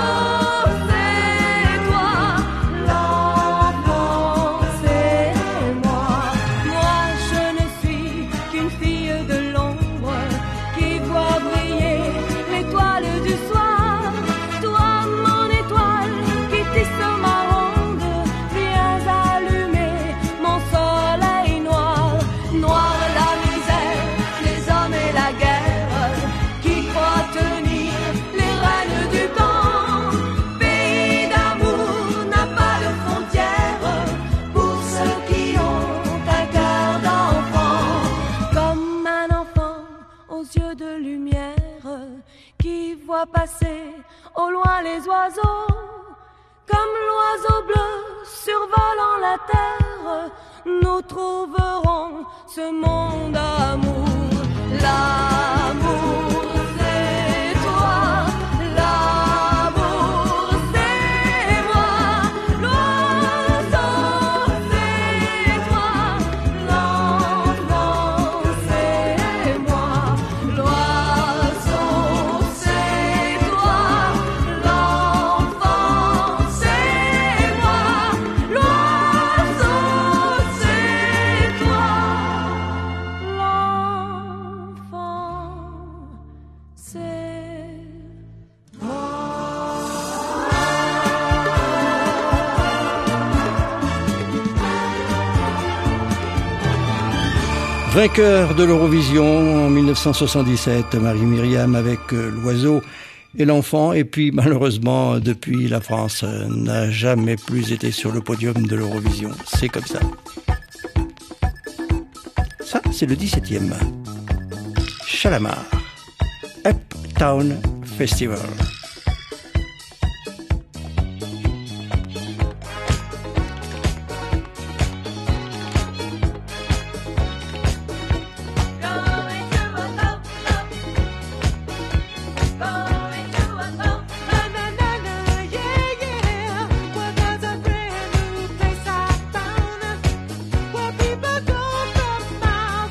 passer au loin les oiseaux, comme l'oiseau bleu survolant la terre, nous trouverons ce monde d'amour. L'amour c'est toi, l'amour c'est moi, l'oiseau c'est toi, l'enfant c'est moi, l'oiseau Vainqueur de l'Eurovision en mille neuf cent soixante-dix-sept, Marie-Myriam avec euh, l'oiseau et l'enfant. Et puis malheureusement, depuis, la France euh, n'a jamais plus été sur le podium de l'Eurovision. C'est comme ça. Ça, c'est le dix-septième. Shalamar, Uptown Festival.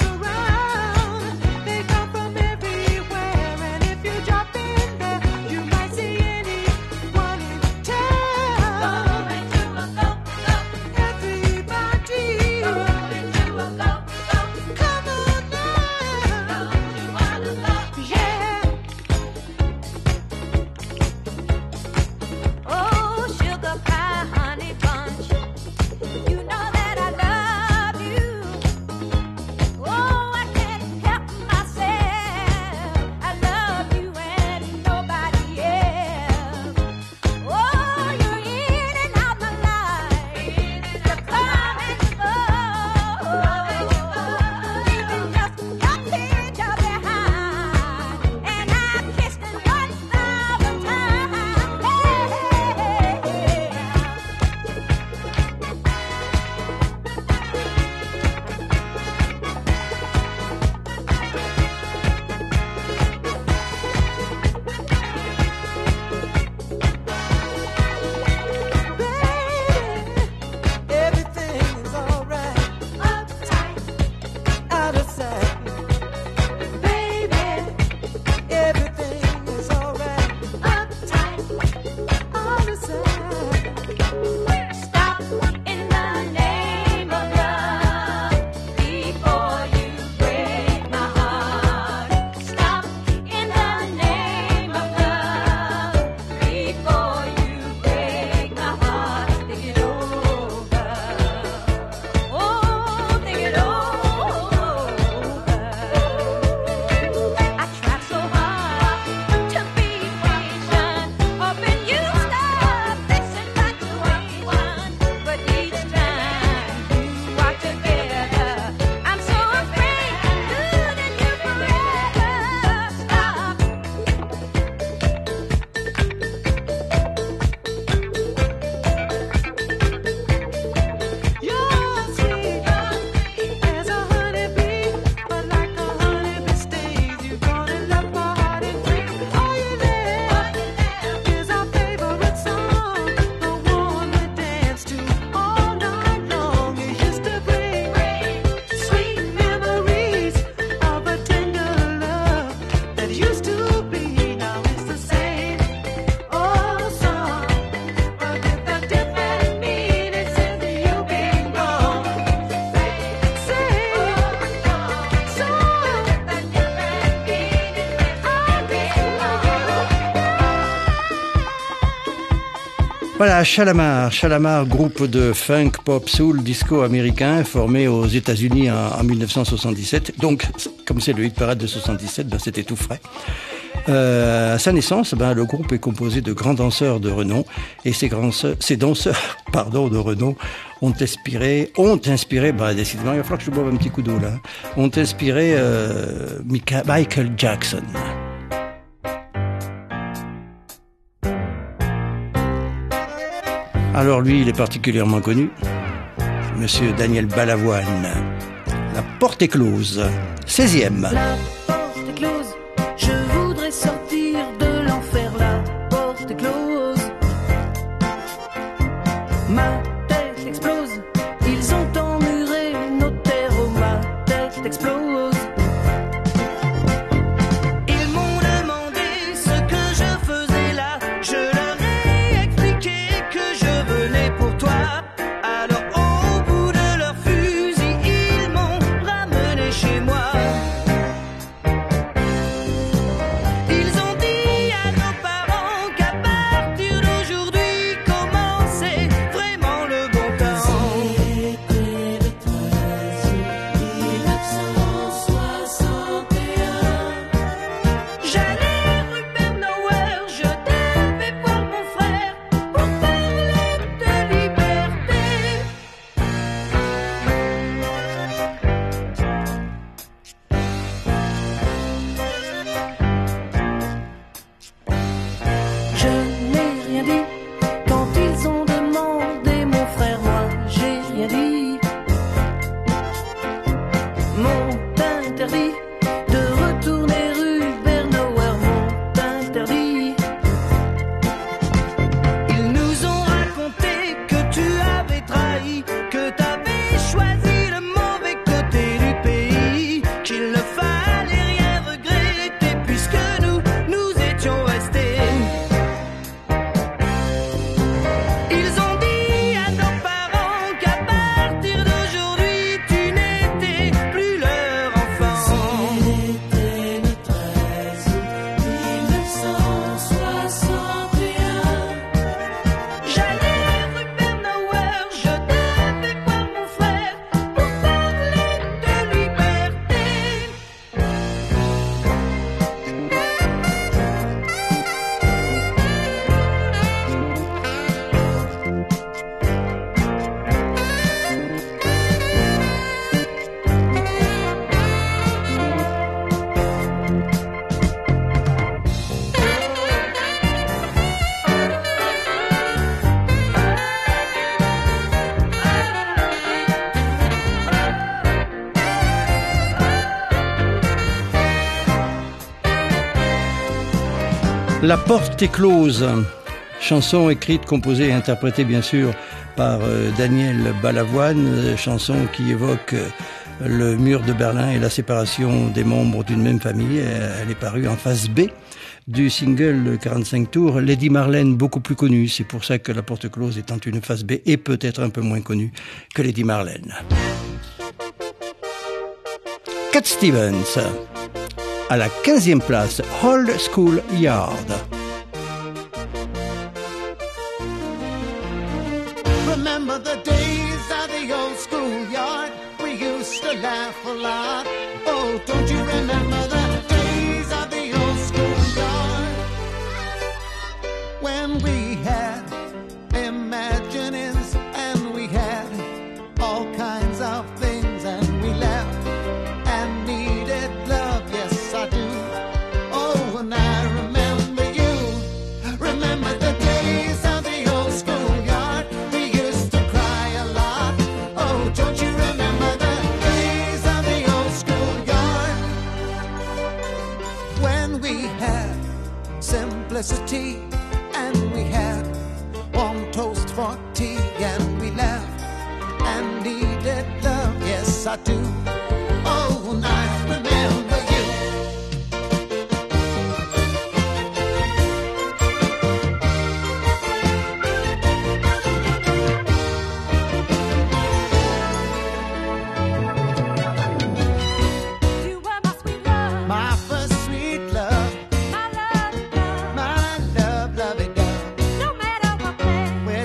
You know Voilà, Shalamar, Shalamar, groupe de funk, pop, soul, disco américain, formé aux États-Unis en, en mille neuf cent soixante-dix-sept. Donc, comme c'est le hit parade de soixante-dix-sept, ben, c'était tout frais. Euh, à sa naissance, ben, le groupe est composé de grands danseurs de renom, et ces, grands, ces danseurs, pardon, de renom ont inspiré, ont inspiré, ben, décidément, il va falloir que je boive un petit coup d'eau là, ont inspiré euh, Michael Jackson. Alors lui, il est particulièrement connu, Monsieur Daniel Balavoine. La porte est close, seizième. La porte est close, je voudrais sortir de l'enfer. La porte est close, ma tête explose. Ils ont emmuré nos terres, oh ma tête explose. Ils m'ont demandé ce que je faisais là, je leur ai expliqué que je venais pour toi. Alors au bout de leur fusil, ils m'ont ramené chez moi. Ils ont dit à nos parents qu'à partir d'aujourd'hui commençait vraiment le bon temps. C'était le treize mille neuf cent soixante et un. J'allais rue Bernauer, je devais voir mon frère pour parler de liberté. Je n'ai rien dit quand ils ont demandé mon frère, moi j'ai rien dit. M'ont interdit de retourner rue Bernauer, m'ont interdit. Ils nous ont raconté que tu avais trahi, que t'avais choisi le mauvais côté du pays, qu'il ne fallait rien regretter puisque nous, nous étions restés. Ils ont dit à nos parents qu'à partir d'aujourd'hui tu n'étais plus leur enfant. C'était le treize mille neuf cent soixante et un. J'allais rue Bernauer, je devais voir mon frère pour parler de liberté. La porte est close, chanson écrite, composée et interprétée bien sûr par euh, Daniel Balavoine, euh, chanson qui évoque euh, le mur de Berlin et la séparation des membres d'une même famille. Euh, Elle est parue en face B du single quarante-cinq tours, Lady Marlene, beaucoup plus connue. C'est pour ça que La porte close étant une face B est peut-être un peu moins connue que Lady Marlene. Cat Stevens, à la quinzième place, Old School Yard. Remember the days of the old schoolyard? We used to laugh a lot. Oh, don't you remember the days of the old schoolyard? When we had imaginings and we had all kinds of things and we laughed and needed love, yes I do. Oh, and I remember you. Remember the days of the old schoolyard? We used to cry a lot. Oh, don't you remember the days of the old schoolyard? When we had simplicity and we had one toast for tea and we laughed and needed love, yes I do. Oh, and I remember you. You were my sweet love, My first sweet love, my love, love. my love, lovey dove. No matter what plan,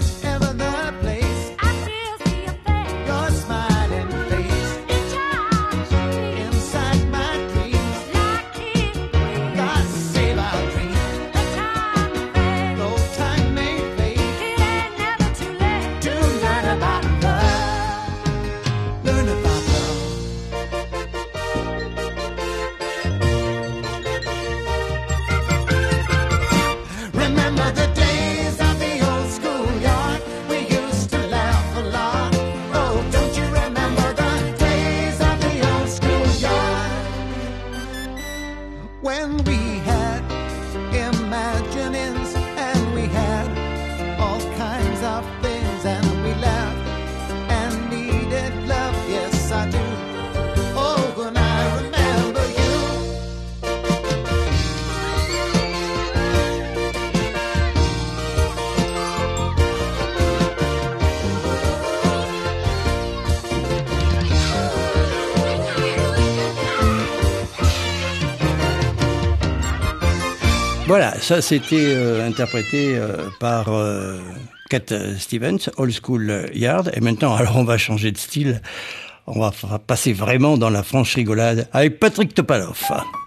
Voilà, ça c'était euh, interprété euh, par euh, Cat Stevens, Old School Yard. Et maintenant, alors on va changer de style. On va f- passer vraiment dans la franche rigolade avec Patrick Topalov.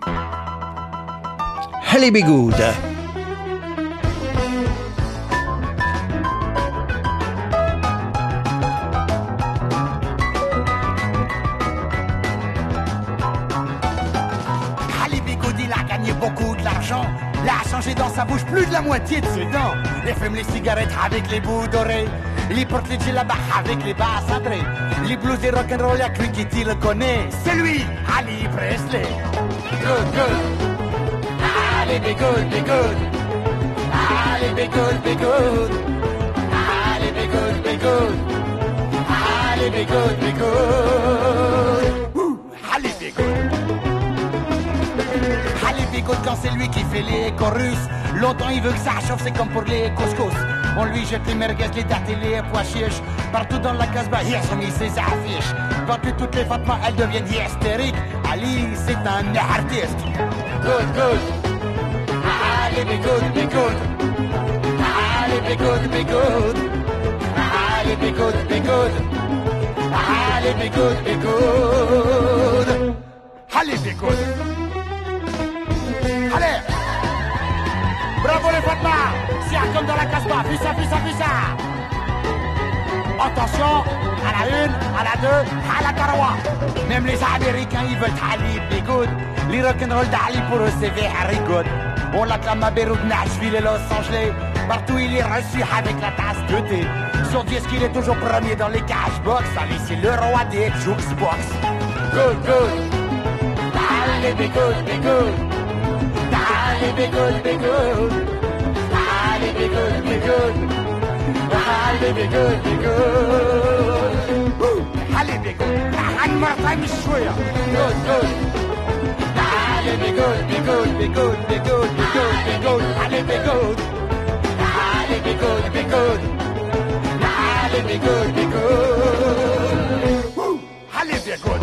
Allez, be good. Ali Bigoud, il a gagné beaucoup de l'argent. Il a changé dans sa bouche plus de la moitié de ses dents. Il fume les cigarettes avec les bouts dorés. Il porte les djellabas avec les bas cintrés. Les blues et rock'n'roll, y'a cru qu'il le connaît. C'est lui, Ali Presley. Good, good. Ali Bigoud, Bigoud. Ali Bigoud, Bigoud. Ali Bigoud, Bigoud. Ali Bigoud, Bigoud. Ouh, Ali Bigoud. Ali Bigoud quand c'est lui qui fait les chorus. Longtemps il veut que ça chauffe, c'est comme pour les couscous. On lui jette les merguez, les dattes et les pois chiches. Partout dans la Casbah, il a mis ses affiches. Vaincu toutes les Fatma, elles deviennent hystériques. Ali, c'est un artiste. Good, good. Ali Bigoud, Bigoud. Ali Bigoud, Bigoud. Ali Bigoud, Bigoud. Ali Bigoud, Bigoud. Ali Bigoud. Allez! Bravo les Fatma! C'est comme dans la Casbah, fissa, fissa, fissa! Attention, à la une, à la deux, à la tarawa! Même les Américains, ils veulent Ali Bigoud. Les rock'n'roll d'Ali pour eux, c'est very good. On l'acclame à Beyrouth, Nashville et Los Angeles. Partout il est reçu avec la tasse de thé. Sur disque, il est toujours premier dans les cashbox. Ali, c'est le roi des jukebox. Good, good! Ali Bigoud, Bigoud! Ali Bigoud, Bigoud. Ali Bigoud, Bigoud. Ali Bigoud, Bigoud. Ali Bigoud. عن مرة مش شوية. Good, good. Ali Bigoud, Bigoud, Bigoud, Bigoud, Bigoud, Bigoud. Ali Bigoud. Ali Bigoud, Bigoud. Ali Bigoud, Bigoud. Ali Bigoud.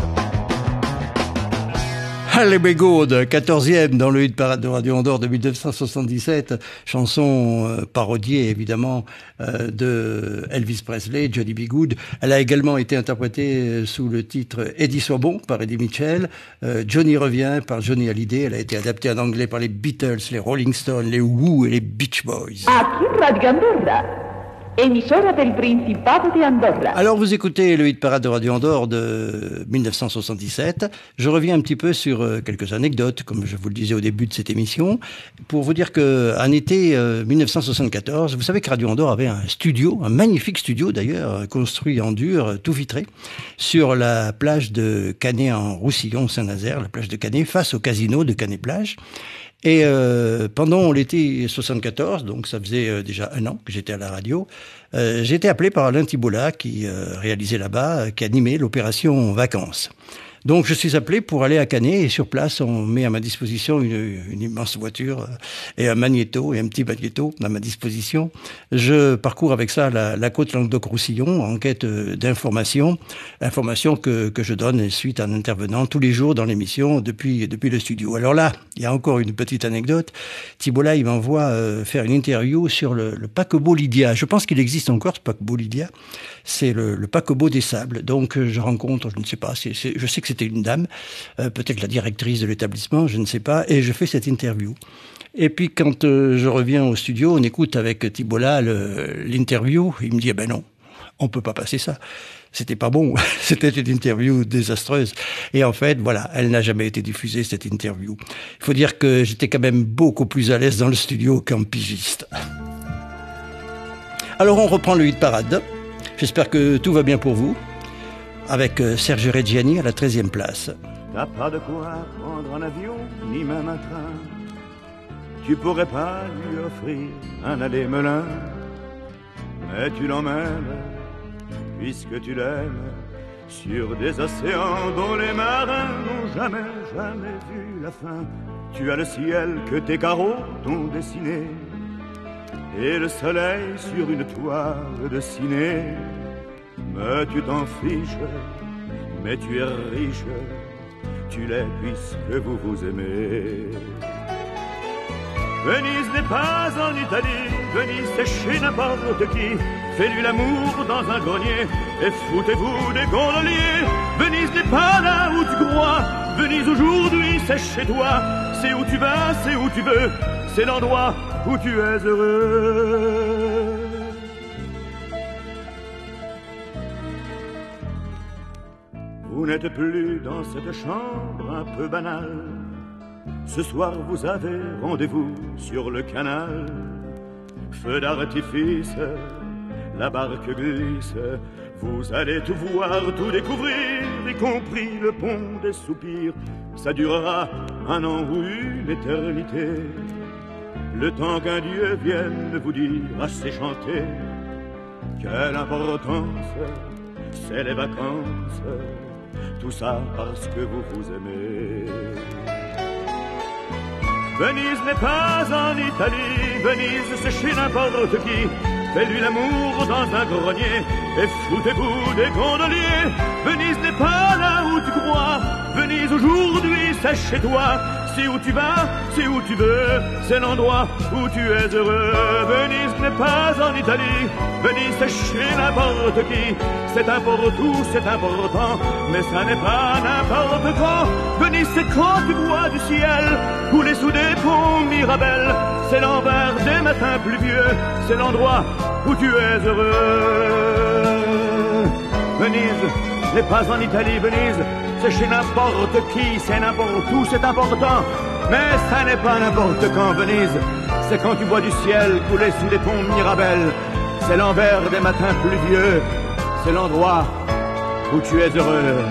Allez, be good, quatorzième dans le hit parade de Radio Andorre de mille neuf cent soixante-dix-sept, chanson euh, parodiée évidemment euh, de Elvis Presley, Johnny B. Good. Elle a également été interprétée sous le titre Eddie Soit Bon par Eddie Mitchell, euh, Johnny Revient par Johnny Hallyday. Elle a été adaptée en anglais par les Beatles, les Rolling Stones, les Who et les Beach Boys. Aquí Radio Andorra, emisora del Principado de Andorra. Alors vous écoutez le hit parade de Radio Andorre de mille neuf cent soixante-dix-sept. Je reviens un petit peu sur euh, quelques anecdotes, comme je vous le disais au début de cette émission, pour vous dire que en été euh, mille neuf cent soixante-quatorze, vous savez que Radio Andorre avait un studio, un magnifique studio d'ailleurs, construit en dur, tout vitré, sur la plage de Canet en Roussillon, Saint-Nazaire, la plage de Canet, face au casino de Canet-Plage. Et euh, pendant l'été soixante-quatorze, donc ça faisait euh, déjà un an que j'étais à la radio, euh, j'ai été appelé par Alain Thibault qui euh, réalisait là-bas, euh, qui animait l'opération Vacances. Donc je suis appelé pour aller à Canet et sur place on met à ma disposition une, une immense voiture et un magnéto et un petit magnéto à ma disposition. Je parcours avec ça la, la côte Languedoc-Roussillon en quête d'informations, informations que, que je donne suite à un intervenant tous les jours dans l'émission depuis, depuis le studio. Alors là, il y a encore une petite anecdote. Thibault il m'envoie euh, faire une interview sur le, le paquebot Lydia. Je pense qu'il existe encore ce paquebot Lydia. C'est le, le paquebot des Sables. Donc je rencontre, je ne sais pas, c'est, c'est, je sais que c'était une dame, euh, peut-être la directrice de l'établissement, je ne sais pas, et je fais cette interview. Et puis quand euh, je reviens au studio, on écoute avec Thibault le, l'interview, il me dit, eh ben non, on peut pas passer ça. C'était pas bon, c'était une interview désastreuse. Et en fait, voilà, elle n'a jamais été diffusée, cette interview. Il faut dire que j'étais quand même beaucoup plus à l'aise dans le studio qu'en pigiste. Alors on reprend le hit parade. J'espère que tout va bien pour vous. Avec Serge Reggiani à la treizième place. T'as pas de quoi prendre un avion, ni même un train. Tu pourrais pas lui offrir un aller-melin. Mais tu l'emmènes, puisque tu l'aimes, sur des océans dont les marins n'ont jamais, jamais vu la fin. Tu as le ciel que tes carreaux t'ont dessiné, et le soleil sur une toile de ciné. Mais tu t'en fiches, mais tu es riche, tu l'es puisque vous vous aimez. Venise n'est pas en Italie, Venise c'est chez n'importe qui. Fais-lui l'amour dans un grenier et foutez-vous des gondoliers. Venise n'est pas là où tu crois, Venise aujourd'hui c'est chez toi. C'est où tu vas, c'est où tu veux, c'est l'endroit où tu es heureux. Vous n'êtes plus dans cette chambre un peu banale. Ce soir vous avez rendez-vous sur le canal. Feu d'artifice, la barque glisse. Vous allez tout voir, tout découvrir, y compris le pont des soupirs. Ça durera un an ou une éternité. Le temps qu'un Dieu vienne vous dire assez chanté. Quelle importance, c'est les vacances. Tout ça parce que vous vous aimez. Venise n'est pas en Italie, Venise c'est chez n'importe qui. Fais-lui l'amour dans un grenier et foutez-vous des gondoliers. Venise n'est pas là où tu crois, Venise aujourd'hui c'est chez toi. C'est où tu vas, c'est où tu veux, c'est l'endroit où tu es heureux. Venise n'est pas en Italie, Venise c'est chez n'importe qui. C'est un pour tout, c'est important, mais ça n'est pas n'importe quand. Venise c'est quand tu vois du ciel couler sous des ponts Mirabel. C'est l'envers des matins pluvieux, c'est l'endroit où tu es heureux. Venise n'est pas en Italie, Venise c'est chez n'importe qui, c'est n'importe où, c'est important. Mais ça n'est pas n'importe quand, Venise. C'est quand tu vois du ciel couler sous des ponts Mirabel. C'est l'envers des matins pluvieux. C'est l'endroit où tu es heureux.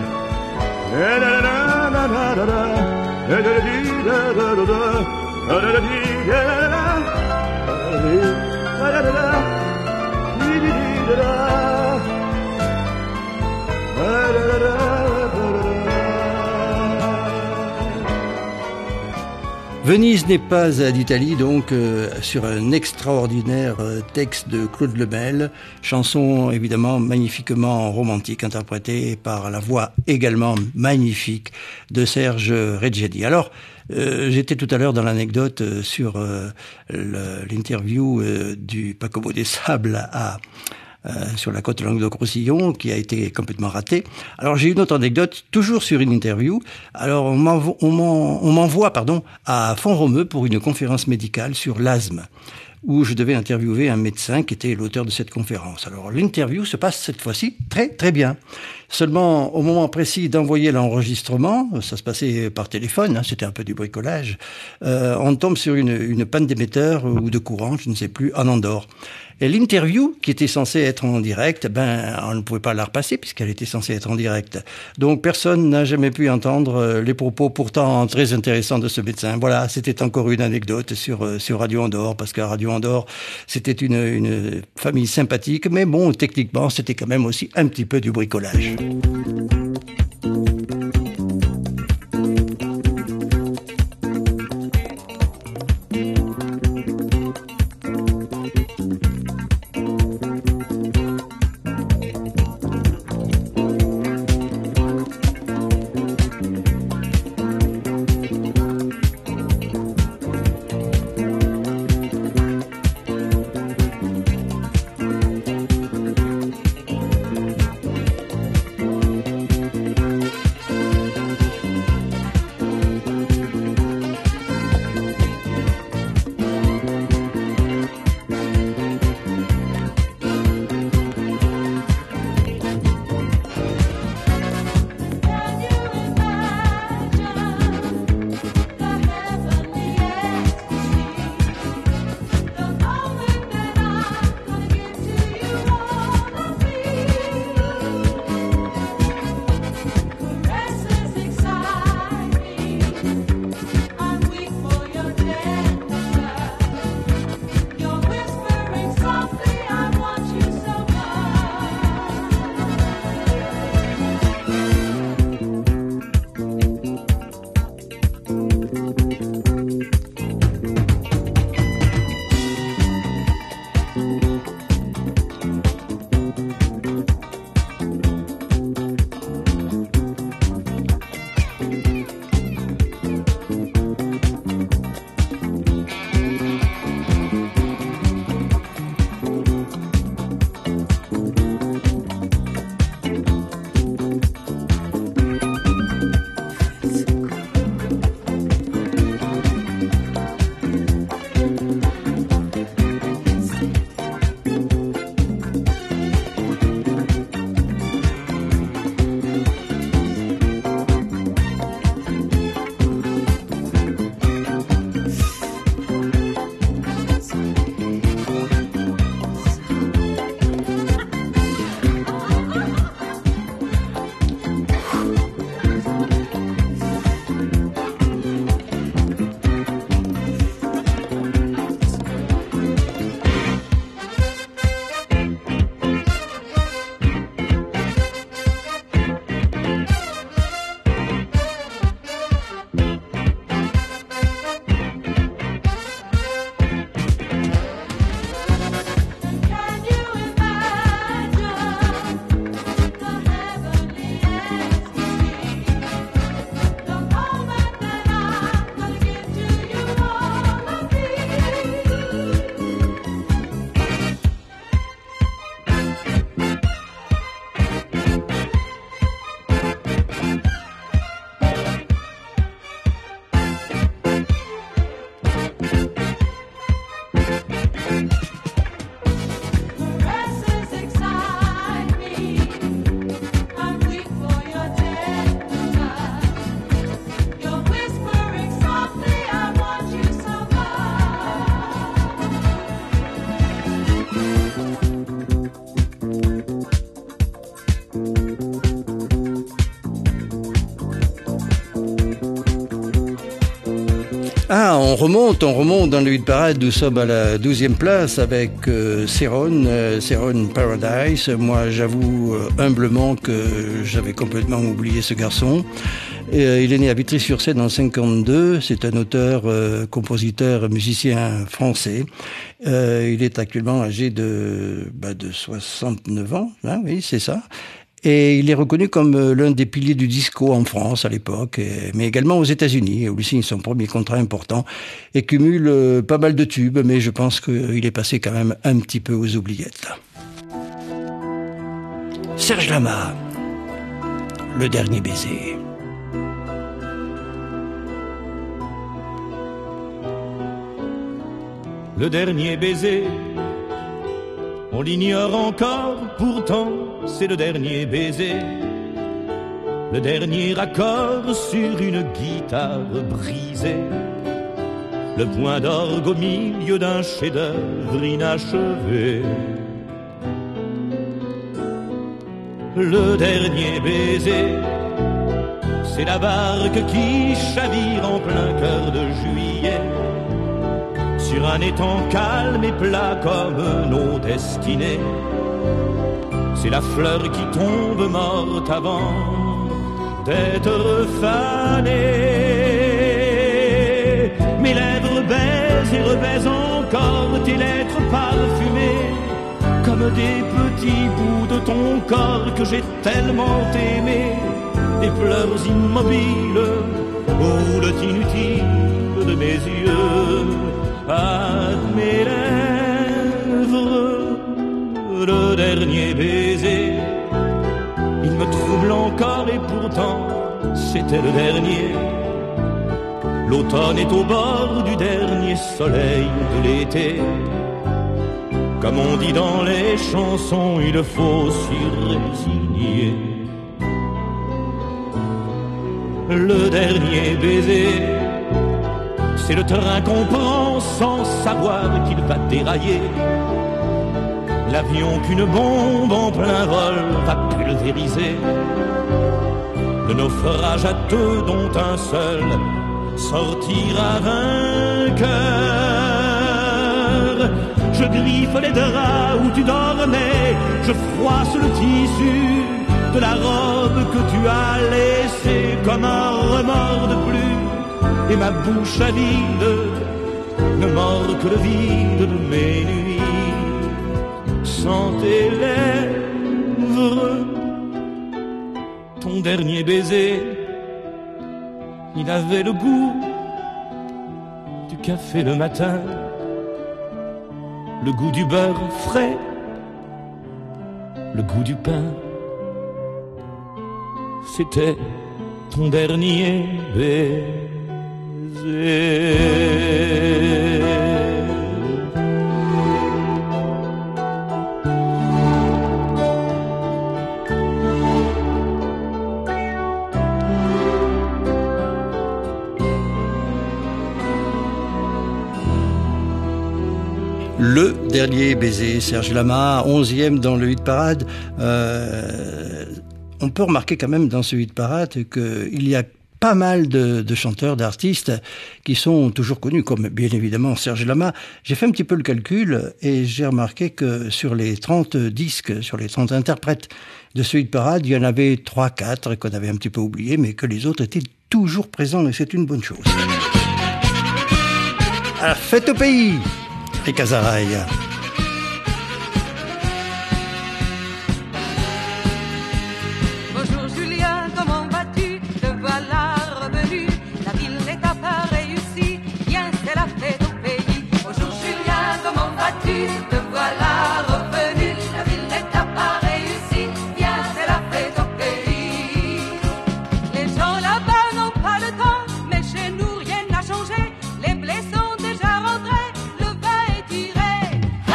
Venise n'est pas d'Italie, donc euh, sur un extraordinaire euh, texte de Claude Lemel, chanson évidemment magnifiquement romantique, interprétée par la voix également magnifique de Serge Reggiani. Alors, euh, j'étais tout à l'heure dans l'anecdote euh, sur euh, le, l'interview euh, du Paquebot des Sables à Euh, sur la côte Languedoc-Roussillon, qui a été complètement ratée. Alors j'ai une autre anecdote, toujours sur une interview. Alors on m'envoie, on m'en, on m'envoie pardon, à Font-Romeu pour une conférence médicale sur l'asthme, où je devais interviewer un médecin qui était l'auteur de cette conférence. Alors l'interview se passe cette fois-ci très très bien. Seulement, au moment précis d'envoyer l'enregistrement, ça se passait par téléphone, hein, c'était un peu du bricolage, euh, on tombe sur une, une panne d'émetteur ou de courant, je ne sais plus, en Andorre. Et l'interview, qui était censée être en direct, ben, on ne pouvait pas la repasser puisqu'elle était censée être en direct. Donc, personne n'a jamais pu entendre les propos pourtant très intéressants de ce médecin. Voilà, c'était encore une anecdote sur, sur Radio Andorre, parce qu'à Radio Andorre, c'était une, une famille sympathique, mais bon, techniquement, c'était quand même aussi un petit peu du bricolage. Ah, on remonte, on remonte dans le hit parade. Nous sommes à la douzième place avec euh, Céron, euh, Céron Paradise. Moi, j'avoue euh, humblement que j'avais complètement oublié ce garçon. Et, euh, il est né à Vitry-sur-Seine en cinquante-deux. C'est un auteur, euh, compositeur, musicien français. Euh, il est actuellement âgé de, bah, de soixante-neuf ans. Hein, oui, c'est ça. Et il est reconnu comme l'un des piliers du disco en France à l'époque, mais également aux États-Unis, où il signe son premier contrat important et cumule pas mal de tubes, mais je pense qu'il est passé quand même un petit peu aux oubliettes. Serge Lama, Le Dernier Baiser. Le dernier baiser, on l'ignore encore, pourtant c'est le dernier baiser. Le dernier accord sur une guitare brisée. Le point d'orgue au milieu d'un chef-d'œuvre inachevé. Le dernier baiser, c'est la barque qui chavire en plein cœur de juillet. Sur un étang calme et plat comme nos destinées. C'est la fleur qui tombe morte avant d'être fanée. Mes lèvres baisent et rebaisent encore tes lettres parfumées, comme des petits bouts de ton corps que j'ai tellement aimé. Des pleurs immobiles roulent inutiles de mes yeux à mes lèvres. Le dernier baiser, il me trouble encore et pourtant c'était le dernier. L'automne est au bord du dernier soleil de l'été. Comme on dit dans les chansons, il faut s'y résigner. Le dernier baiser, c'est le train qu'on prend sans savoir qu'il va dérailler. L'avion qu'une bombe en plein vol va pulvériser. Le naufrage à deux dont un seul sortira vainqueur. Je griffe les draps où tu dormais, je froisse le tissu de la robe que tu as laissée comme un remords de plus. Et ma bouche avide ne mord que le vide de mes nuits. Sans tes lèvres, ton dernier baiser, il avait le goût du café le matin, le goût du beurre frais, le goût du pain. C'était ton dernier baiser. Le dernier baiser, Serge Lama, onzième dans le hit parade. Euh, on peut remarquer quand même dans ce hit parade qu'il y a pas mal de, de chanteurs, d'artistes qui sont toujours connus, comme bien évidemment Serge Lama. J'ai fait un petit peu le calcul et j'ai remarqué que sur les trente disques, sur les trente interprètes de ce hit parade, il y en avait trois, quatre qu'on avait un petit peu oubliés, mais que les autres étaient toujours présents et c'est une bonne chose. Alors, fête au pays, Rick Azaray. Bonjour Julien, comment vas-tu? Te voilà revenu. La ville n'est à pas réussi. Viens, c'est la fête au pays. Bonjour Julien, comment vas-tu? Te voilà revenu. La ville n'est à pas réussi. Viens, c'est la fête au pays. Les gens là-bas n'ont pas le temps, mais chez nous rien n'a changé. Les blés sont déjà rentrés, le vin est tiré.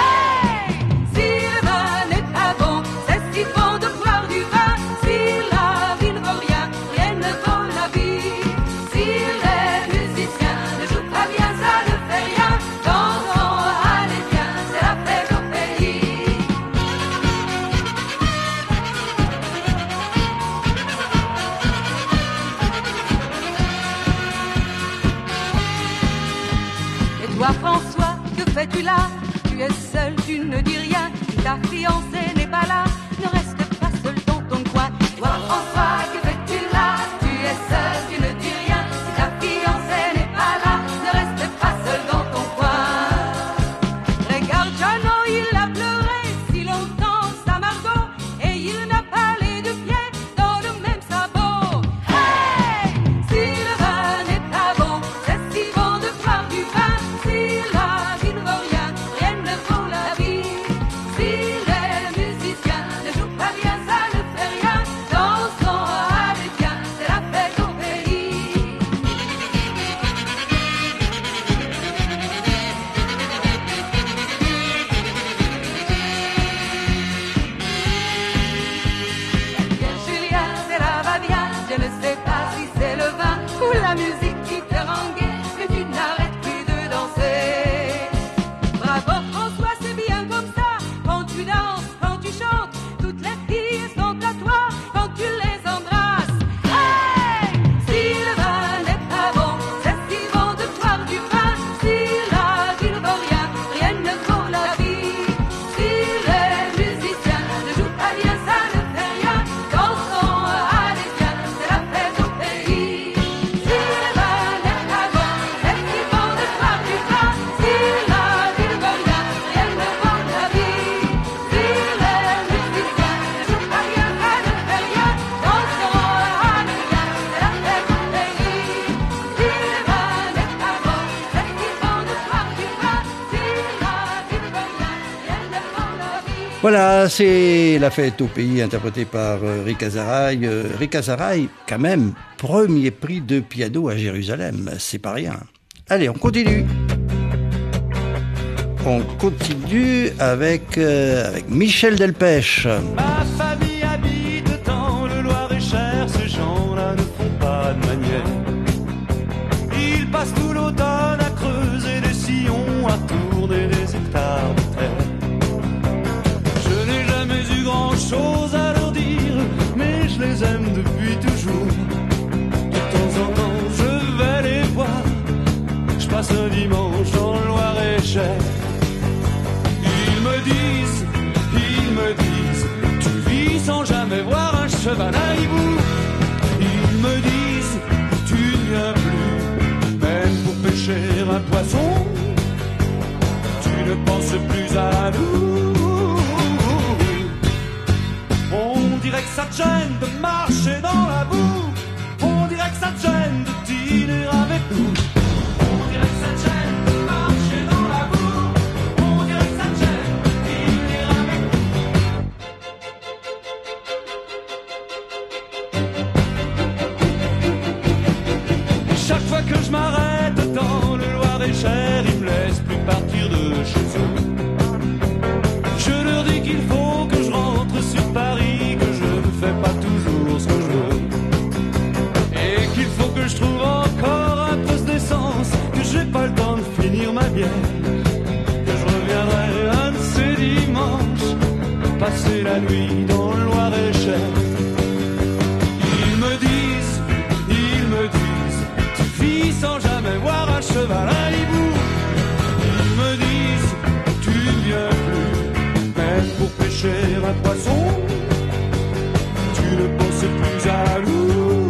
plus là. Tu es seul, tu ne dis rien. Si ta fiancée n'est pas là, ne reste pas seul dans ton coin. Toi, François, que fais-tu là? Tu es seul, tu ne dis rien. Si ta fiancée n'est pas là, ne reste pas seul dans ton coin. Regarde Jeannot, il a pleuré si longtemps sa Margot, et il n'a pas les deux pieds dans le même sabot. Hey! Si le vin n'est pas bon, c'est si bon de boire du vin. Si la vie ne vaut rien, rien ne vaut la vie. Si les musiciens ne jouent pas bien, ça ne fait rien. Dansons, allez bien, c'est la fête au pays. Julien, c'est la va-bien. Je ne sais pas si c'est le vin ou la musique qui te rend gai, mais tu n'arrêtes plus de danser. Bravo François, c'est bien comme ça. Quand tu danses, quand tu chantes, toutes les filles sont à toi quand tu les embrasses. Hey! Si le vin n'est pas bon, c'est si bon de boire du vin. Si la vie ne vaut rien, rien ne vaut la vie. Si les musiciens ne jouent pas bien, ça ne fait rien. Dansons, allez bien, c'est la fête au pays. Si le vin n'est pas bon, c'est si bon de boire du vin. Si la vie ne vaut rien, rien ne vaut la vie. Si les musiciens ne jouent pas bien, ça ne fait rien. Dansons, allez bien, c'est la fête au pays. Si le vin n'est pas bon, c'est si bon de boire du vin. Si la vie ne vaut rien, rien ne vaut la vie. Voilà, c'est la fête au pays interprétée par euh, Rick Azaray. Euh, Rick Azaray, quand même, premier prix de piano à Jérusalem, c'est pas rien. Allez, on continue. On continue avec, euh, avec Michel Delpech. Ma famille habite dans le Loir-et-Cher, ces gens-là ne font pas de manière. Ils passent tout l'automne à creuser des sillons, à tourner des hectares de terre. Je n'ai jamais eu grand-chose à leur dire, mais je les aime depuis toujours. De temps en temps, je vais les voir, je passe un dimanche dans le Loir-et-Cher. Ils me disent, ils me disent, tu vis sans jamais voir un cheval à hibou. Ils me disent, tu ne viens plus, même pour pêcher un poisson. Tu ne penses plus à nous. On dirait que ça te gêne de marcher dans la boue. On dirait que ça te gêne de dîner avec nous. On dirait que ça te gêne de marcher dans la boue. On dirait que ça te gêne de dîner avec nous. Chaque fois que je m'arrête dans le Loir-et-Cher, ils me laissent plus partir de chez eux. Je leur dis qu'il faut que je rentre sur Paris, que je ne fais pas toujours ce que je veux. Et qu'il faut que je trouve encore un peu d'essence, que j'ai pas le temps de finir ma bière. Que je reviendrai un de ces dimanches, passer la nuit dans le Loir-et-Cher. Ils me disent, ils me disent, tu vis sans jamais voir un cheval à hibou. Ils me disent, tu ne viens plus, même pour pêcher un poisson. Tu ne penses plus à nous.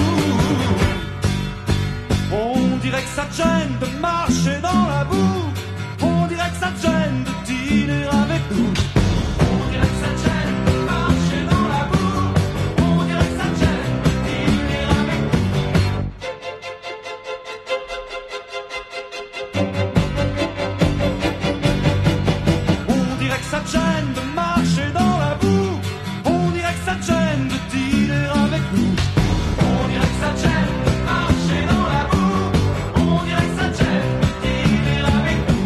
On dirait que ça te gêne de marcher dans la boue. On dirait que ça te gêne de dîner avec nous. On dirait que ça te gêne de marcher dans la boue. On dirait que ça te gêne de dîner avec nous. On dirait que ça te gêne de marcher dans la boue. On dirait que ça te gêne de dîner avec nous. On dirait que ça te gêne de marcher dans la boue. On dirait que ça te gêne de dîner avec nous.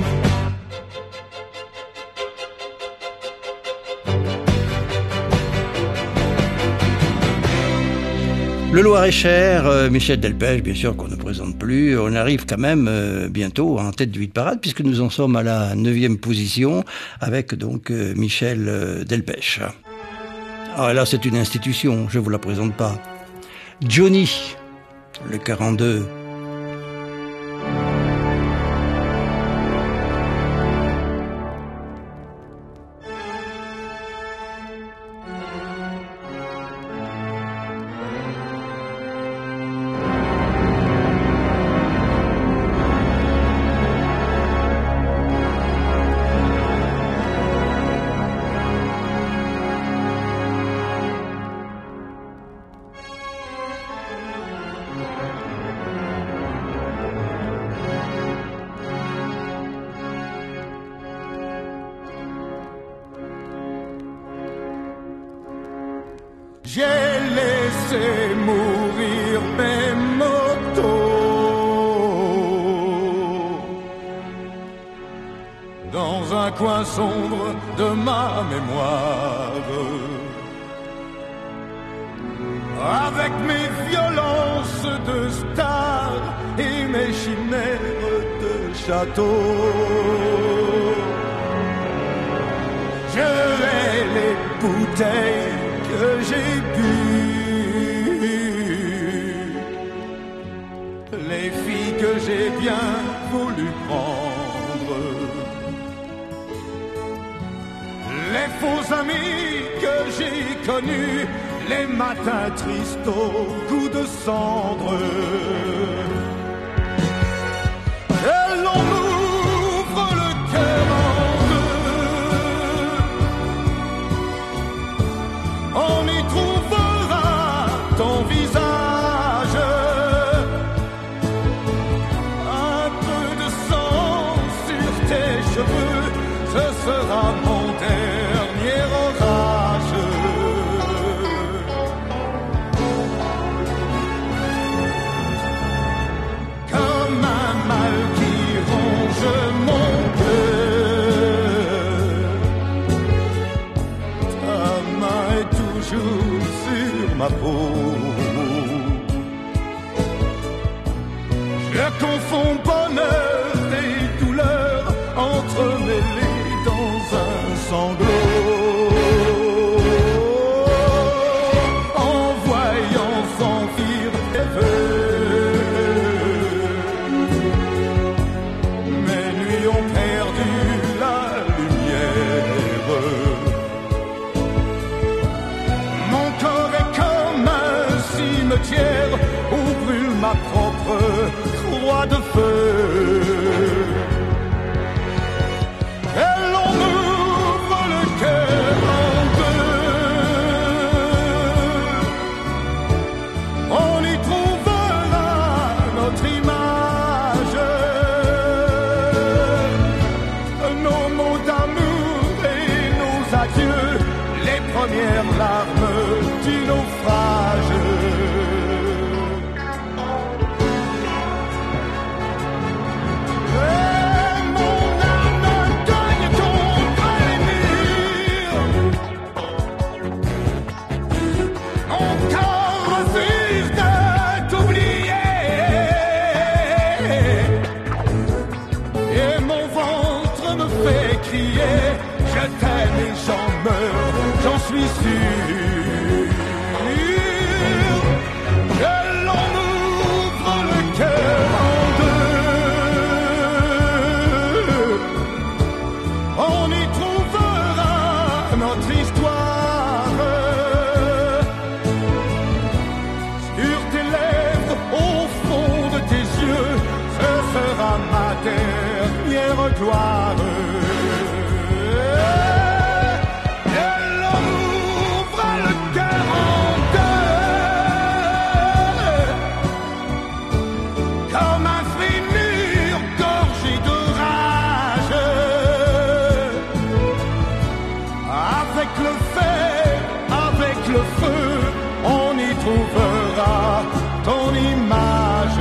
Le Loir-et-Cher, euh, Michel Delpech, bien sûr qu'on ne présente plus. On arrive quand même euh, bientôt en tête du hit-parade puisque nous en sommes à la neuvième position avec donc euh, Michel euh, Delpech. Ah là, c'est une institution, je vous la présente pas. Johnny, le quarante-deux. j'ai laissé mourir mes motos dans un coin sombre de ma mémoire, avec mes violences de star et mes chimères de château. Je hais les bouteilles que j'ai bu, les filles que j'ai bien voulu prendre, les faux amis que j'ai connus, les matins tristes au goût de cendre. Et l'on m'ouvre le cœur en deux, on y trouvera ton visage, un peu de sang sur tes cheveux, ce sera mon dernier orage. Comme un mal qui ronge mon cœur, ta main est toujours sur ma peau. Je confonds bonheur et douleur entremêlés dans un sanglot. En voyant s'enfuir tes vœux, mes nuits ont perdu la lumière. Mon corps est comme un cimetière où brûle ma propre croix de feu. Et l'on ouvre le cœur en deux, on y trouvera notre image, nos mots d'amour et nos adieux, les premières larmes du naufrage. Je t'aime et j'en meurs, j'en suis sûr. Que l'on ouvre le cœur en deux, on y trouvera notre histoire. Sur tes lèvres, au fond de tes yeux, ce sera ma dernière gloire. Ton image.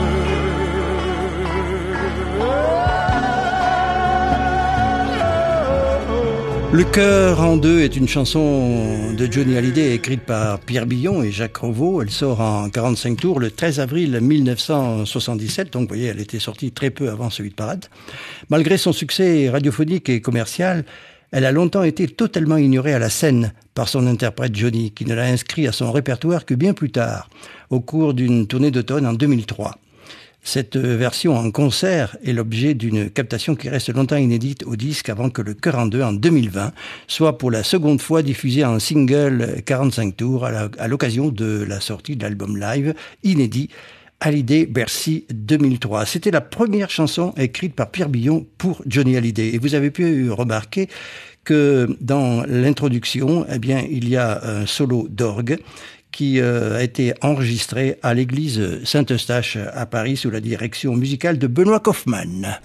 Le cœur en deux est une chanson de Johnny Hallyday écrite par Pierre Billon et Jacques Revaux. Elle sort en quarante-cinq tours le treize avril mille neuf cent soixante-dix-sept. Donc, vous voyez, elle était sortie très peu avant ce hit parade. Malgré son succès radiophonique et commercial, elle a longtemps été totalement ignorée à la scène par son interprète Johnny, qui ne l'a inscrit à son répertoire que bien plus tard, au cours d'une tournée d'automne en deux mille trois. Cette version en concert est l'objet d'une captation qui reste longtemps inédite au disque avant que le Cœur en deux en deux mille vingt soit pour la seconde fois diffusé en single quarante-cinq tours à l'occasion de la sortie de l'album live inédit Hallyday Bercy deux mille trois. C'était la première chanson écrite par Pierre Billon pour Johnny Hallyday. Et vous avez pu remarquer que dans l'introduction, eh bien, il y a un solo d'orgue qui euh, a été enregistré à l'église Saint-Eustache à Paris sous la direction musicale de Benoît Kaufmann.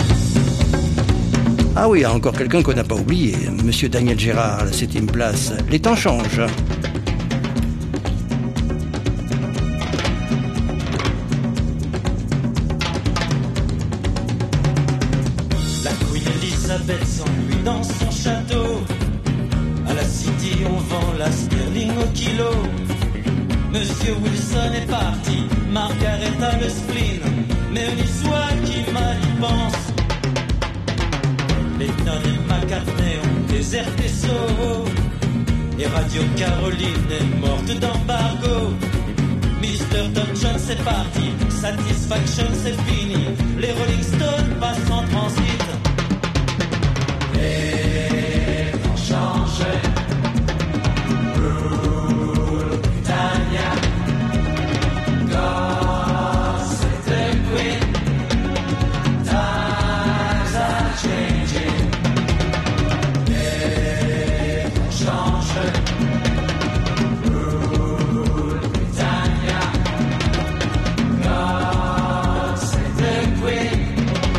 Ah oui, encore quelqu'un qu'on n'a pas oublié, Monsieur Daniel Gérard, à la septième place. Les temps changent. Monsieur Wilson est parti, Margaret a le spleen, mais on y soit qui mal y pense. Lennon et McCartney ont déserté Soho, et Radio Caroline est morte d'embargo. Mister Tom Jones est parti, Satisfaction c'est fini, les Rolling Stones passent en transit. Les temps changent. Rule Britannia, God save the Queen. Times are changing. Les temps changent. Rule Britannia, God save the Queen.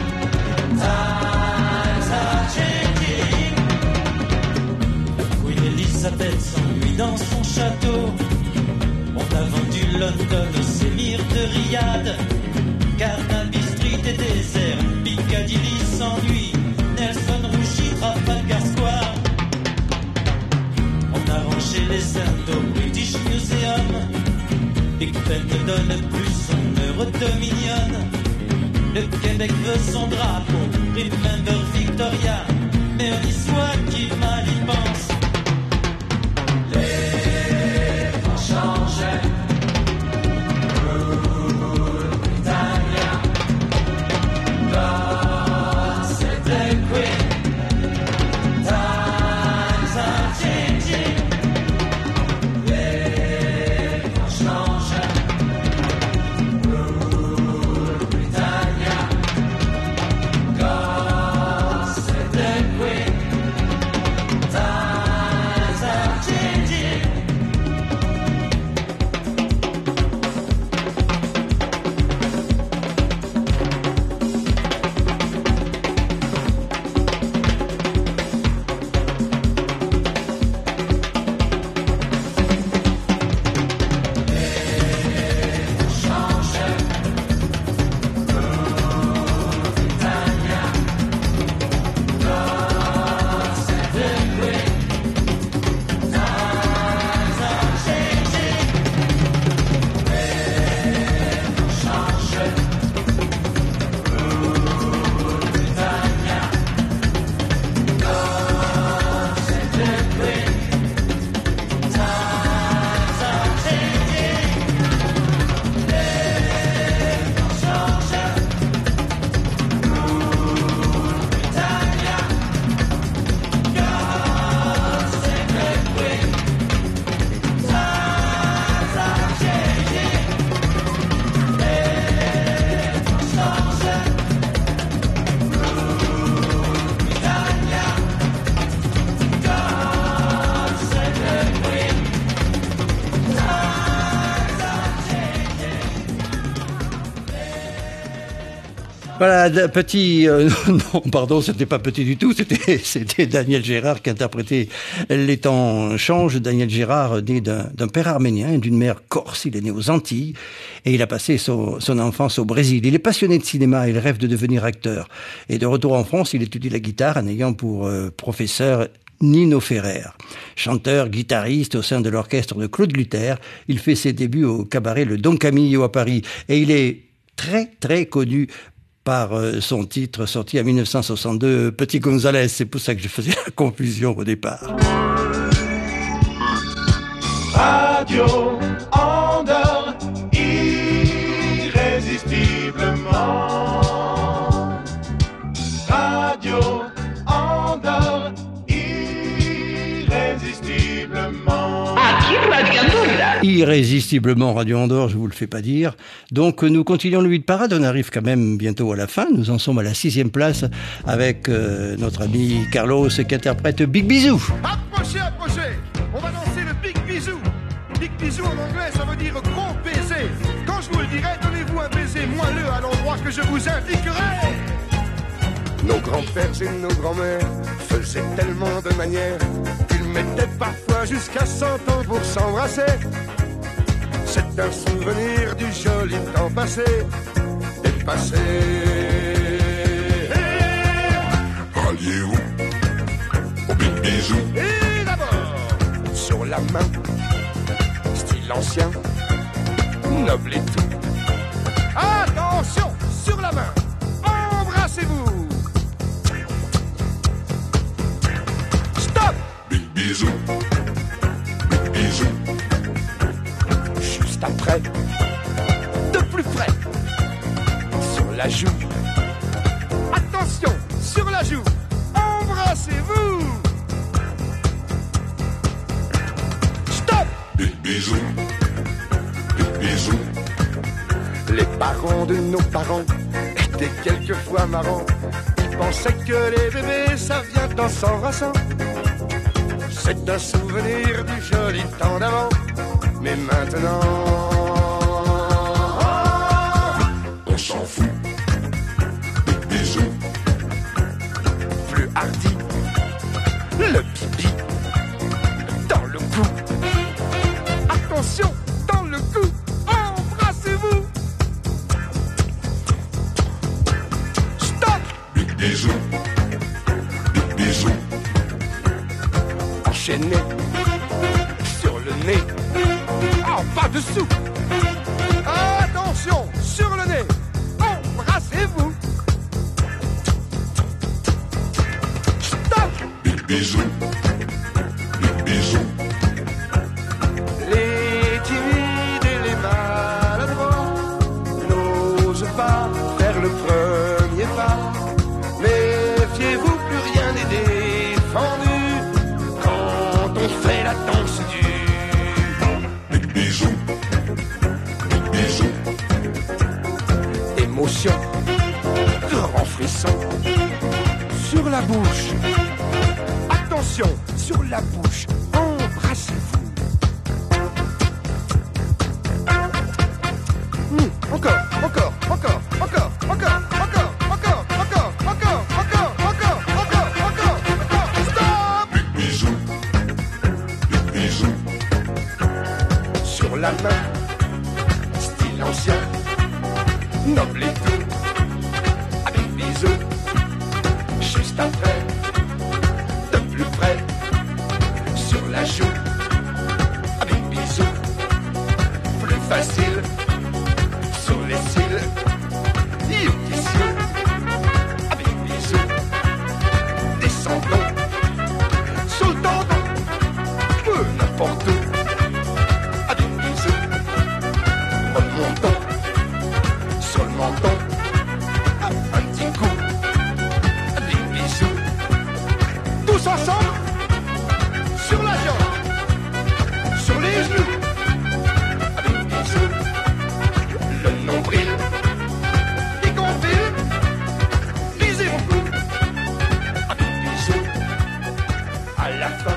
Times are changing. Queen Elizabeth s'ennuie dans son château. On a vendu London aux émirs de Riyad. Carnaby Street est désert, Piccadilly s'ennuie, Nelson rougit, Trafalgar Square. On a rangé les Indes au British Museum. Big Ben ne donne plus son heure dominion. Le Québec veut son drapeau, Remember Victoria, mais on y soit qui mal y pense. Les temps changent. Rule Britannia, God save the Queen. Times are changing. Les temps changent. Rule Britannia, God save the Queen. Times are changing. Voilà, d- petit, euh, non, pardon, c'était pas petit du tout, c'était, c'était Daniel Gérard qui interprétait Les temps changent. Daniel Gérard, né d'un, d'un père arménien et d'une mère corse, il est né aux Antilles et il a passé son, son enfance au Brésil. Il est passionné de cinéma, il rêve de devenir acteur. Et de retour en France, il étudie la guitare en ayant pour euh, professeur Nino Ferrer. Chanteur, guitariste au sein de l'orchestre de Claude Luther, il fait ses débuts au cabaret Le Don Camillo à Paris et il est très très connu par son titre sorti en dix-neuf cent soixante-deux, Petit Gonzalez. C'est pour ça que je faisais la confusion au départ. Radio Andorre, irrésistiblement. Radio Andorre, irrésistiblement. Aquí Radio Andorra. Irrésistiblement Radio Andorre, je vous le fais pas dire. Donc nous continuons le huit parade, on arrive quand même bientôt à la fin. Nous en sommes à la sixième place avec euh, notre ami Carlos qui interprète Big Bisou. Approchez, approchez, on va danser le Big Bisou. Big Bisou en anglais, ça veut dire gros baiser. Quand je vous le dirai, donnez-vous un baiser moelleux à l'endroit que je vous indiquerai. Nos grands-pères et nos grands-mères faisaient tellement de manières qu'ils mettaient parfois jusqu'à cent ans pour s'embrasser. C'est un souvenir du joli temps passé, dépassé. Alliez-vous au Big Bisou. Et d'abord, sur la main, style ancien, noble et tout. Attention, sur la main, embrassez-vous. Stop. Big bisou, big bisou. Juste après, de plus près, sur la joue. Attention, sur la joue, embrassez-vous. Stop. Big bisou, big bisou. Les parents de nos parents étaient quelquefois marrants. Ils pensaient que les bébés ça vient en s'embrassant. C'est un souvenir du joli temps d'avant. Mais maintenant, on s'en fout. Big bisou. Plus hardi, le pipi dans le cou. Attention, dans le cou, embrassez-vous. Stop. Big bisou, big bisou. Enchaîné sur le nez. Oh, pas dessous. Attention, sur le nez. Embrassez-vous. Stop. Big bisou, big bisou. Les timides et les maladroits n'osent pas faire le premier pas. Méfiez-vous, plus rien n'est défendu quand on fait la danse du Big bisou, big bisou. Émotion, grand frisson sur la bouche. Attention, sur la bouche, embrassez-vous. Mmh, encore, encore, encore, encore, encore, encore, encore, encore, encore, encore, encore, encore, encore, encore, stop. Big bisou, big bisou. Sur la main, style ancien, noble et tout, avec bisous, juste après, de plus près, sur la joue, avec bisous, plus facile, sur les cils, you ici, avec bisous, descendons, sur le tendon, peu n'importe où. Remontons sur le menton, un petit coup, des bisous. Tous ensemble, sur la jambe, sur les genoux, avec bisous. Le nombril, des gonfils, lisez beaucoup, avec bisous. À la fin.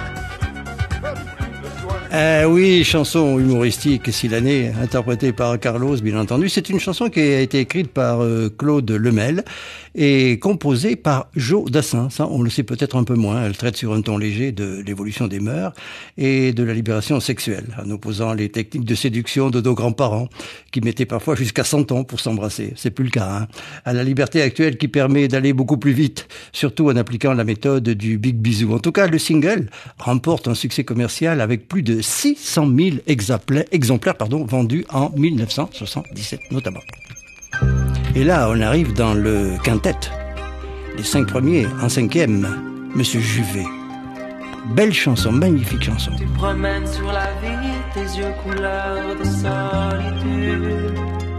Euh, oui, chanson humoristique Silané, interprétée par Carlos, bien entendu. C'est une chanson qui a été écrite par euh, Claude Lemel et composée par Jo Dassin. Ça, on le sait peut-être un peu moins. Elle traite sur un ton léger de l'évolution des mœurs et de la libération sexuelle, en opposant les techniques de séduction de nos grands-parents, qui mettaient parfois jusqu'à cent ans pour s'embrasser. C'est plus le cas, hein. À la liberté actuelle qui permet d'aller beaucoup plus vite, surtout en appliquant la méthode du big bisou. En tout cas, le single remporte un succès commercial avec plus de six cent mille exemplaires, exemplaires pardon, vendus en mille neuf cent soixante-dix-sept notamment. Et là, on arrive dans le quintet. Les cinq premiers en cinquième, Monsieur Juvet. Belle chanson, magnifique chanson. Tu promènes sur la vie tes yeux couleur de solitude.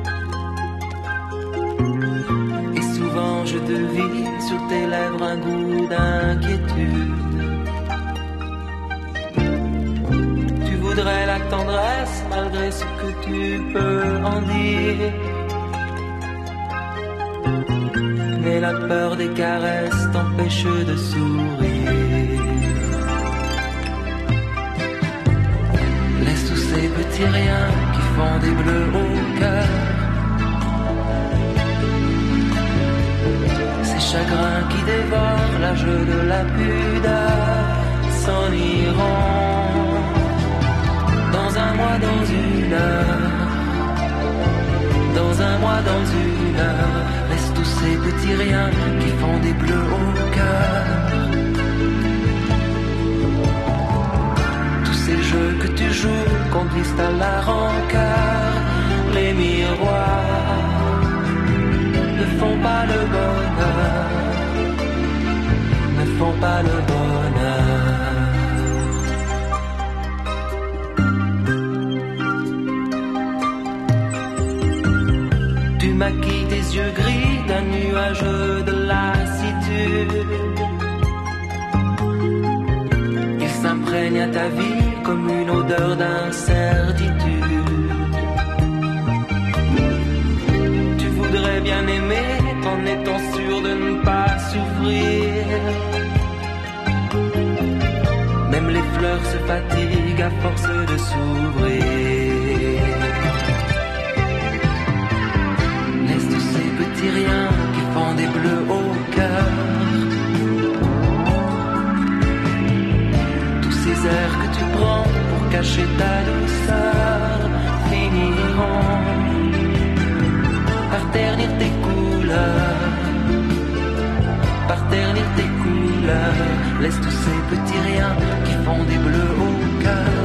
Et souvent je devine sur tes lèvres un goût d'inquiétude. Tu voudrais la tendresse malgré ce que tu peux en dire. Mais la peur des caresses t'empêche de sourire. Laisse tous ces petits riens qui font des bleus au cœur. Ces chagrins qui dévorent l'âge de la pudeur s'en iront. Dans un mois, dans une heure. Dans un mois, dans une heure. Laisse tous ces petits riens qui font des bleus au cœur. Tous ces jeux que tu joues conduisent à la rancœur. les miroirs ne font pas le bonheur, ne font pas le bonheur. Tu maquilles tes yeux gris d'un nuage de lassitude. Il s'imprègne à ta vie comme une odeur d'incertitude. Tu voudrais bien aimer en étant sûr de ne pas souffrir. Même les fleurs se fatiguent à force de s'ouvrir. Laisse tous ces petits riens qui font des bleus au cœur. Tous ces airs que tu prends pour cacher ta douceur finiront par ternir tes couleurs, par ternir tes couleurs. Laisse tous ces petits riens qui font des bleus au cœur.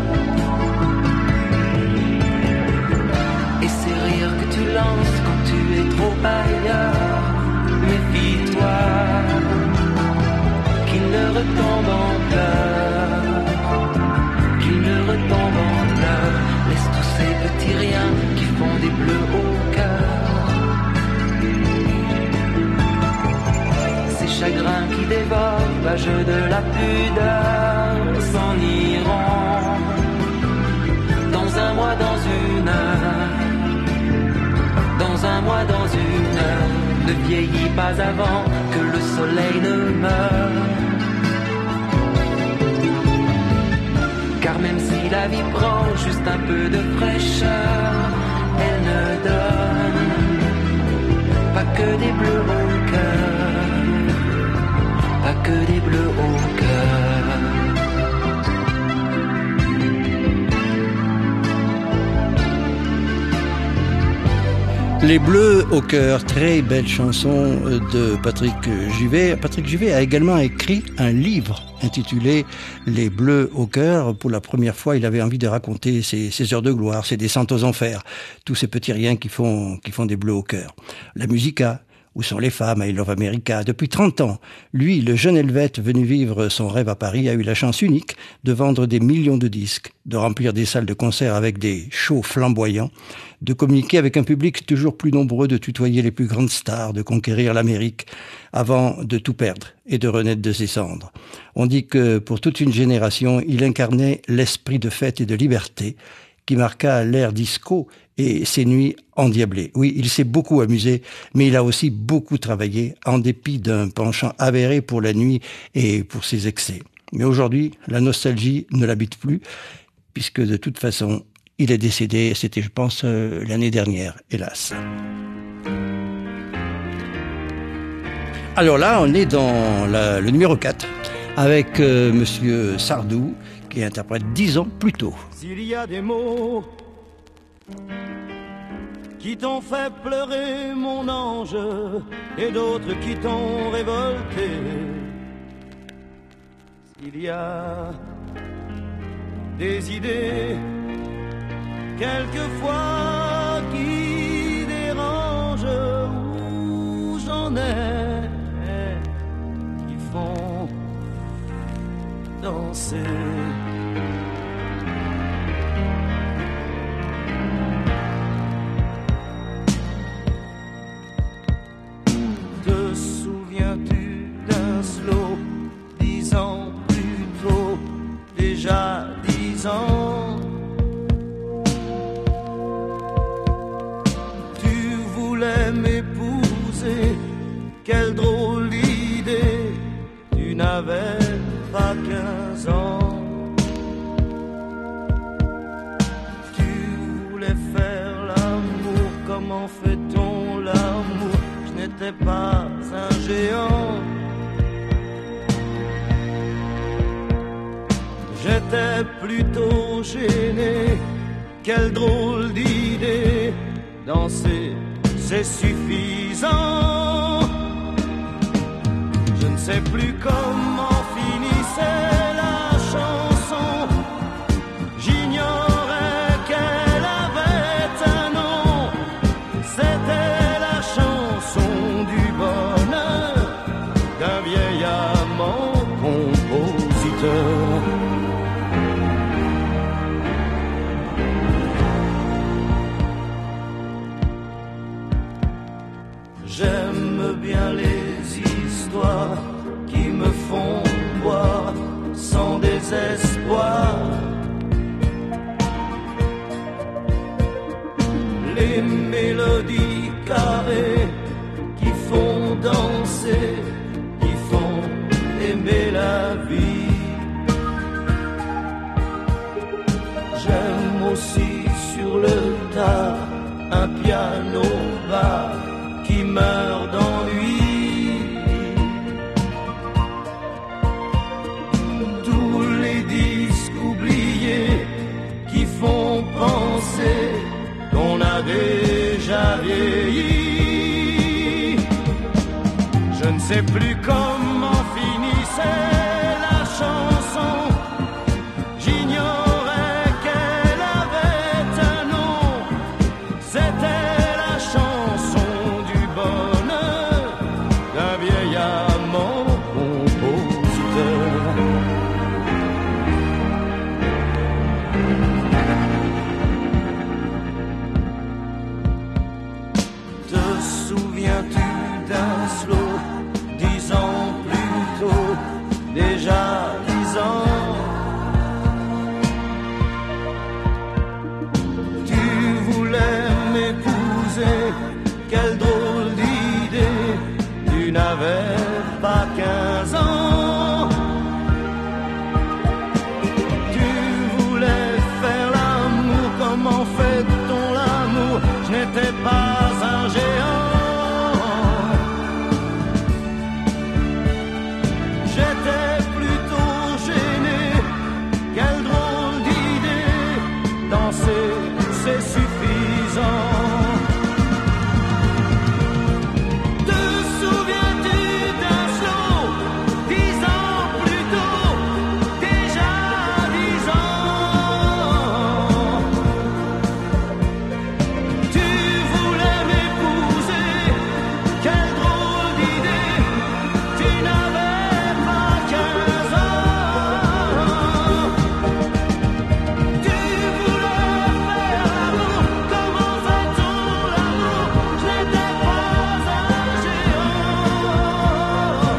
Et ces rires que tu lances quand tu es trop ailleurs, méfie-toi qu'ils ne retombent en pleurs, qu'ils ne retombent en pleurs. Laisse tous ces petits riens qui font des bleus au cœur. Ces chagrins qui dévorent l'âge de la pudeur s'en iront dans un mois, dans une heure. Dans un mois, dans une heure, ne vieillis pas avant que le soleil ne meure. Car même si la vie prend juste un peu de fraîcheur, elle ne donne pas que des bleus au cœur, pas que des bleus au cœur. Les Bleus au cœur, très belle chanson de Patrick Juvet. Patrick Juvet a également écrit un livre intitulé Les Bleus au cœur. Pour la première fois, il avait envie de raconter ses, ses heures de gloire, ses descentes aux enfers, tous ces petits riens qui font, qui font des bleus au cœur. La musica, Où sont les femmes, I Love America. Depuis trente ans, lui, le jeune Helvète venu vivre son rêve à Paris, a eu la chance unique de vendre des millions de disques, de remplir des salles de concert avec des shows flamboyants, de communiquer avec un public toujours plus nombreux, de tutoyer les plus grandes stars, de conquérir l'Amérique avant de tout perdre et de renaître de ses cendres. On dit que pour toute une génération, il incarnait l'esprit de fête et de liberté qui marqua l'ère disco et ses nuits endiablées. Oui, il s'est beaucoup amusé, mais il a aussi beaucoup travaillé, en dépit d'un penchant avéré pour la nuit et pour ses excès. Mais aujourd'hui, la nostalgie ne l'habite plus, puisque de toute façon, il est décédé, c'était je pense euh, l'année dernière, hélas. Alors là, on est dans la, le numéro quatre, avec euh, Monsieur Sardou, qui interprète dix ans plus tôt. S'il y a des mots qui t'ont fait pleurer, mon ange, et d'autres qui t'ont révolté, s'il y a des idées quelquefois qui dérangent, où j'en ai qui font danser. Te souviens-tu d'un slow, dix ans plus tôt, déjà dix ans? Tu voulais m'épouser, quelle drôle d'idée, tu n'avais pas quinze ans. Tu voulais faire l'amour, comment fait-on l'amour? Je n'étais pas un géant. J'étais plutôt gêné, quelle drôle d'idée, danser c'est suffisant. Je ne sais plus comment finissait la chanson, j'ignorais qu'elle avait un nom. espoirs. Les mélodies carrées qui font danser, qui font aimer la vie. J'aime aussi sur le tas un piano bas qui meurt d'ennui. Tous les disques oubliés qui font penser qu'on a déjà vieilli. Je ne sais plus comment finissait la chanson. J'ignorais qu'elle avait un nom. C'était la chanson du bonheur d'un vieil amant compositeur. Te souviens-tu d'un slow, dix ans plus tôt, déjà dix ans? Tu voulais m'épouser, quelle drôle d'idée, tu n'avais pas quinze ans. Tu voulais faire l'amour, comment fait-on l'amour? Je n'étais pas un géant. J'étais plutôt gêné, quelle drôle d'idée, danser c'est suffisant. Te souviens-tu d'un slow, dix ans plus tôt, déjà dix ans? Tu voulais m'épouser, quelle drôle d'idée, tu n'avais pas quinze ans. Tu voulais faire l'amour, comment fait-on l'amour? Je n'étais pas un géant.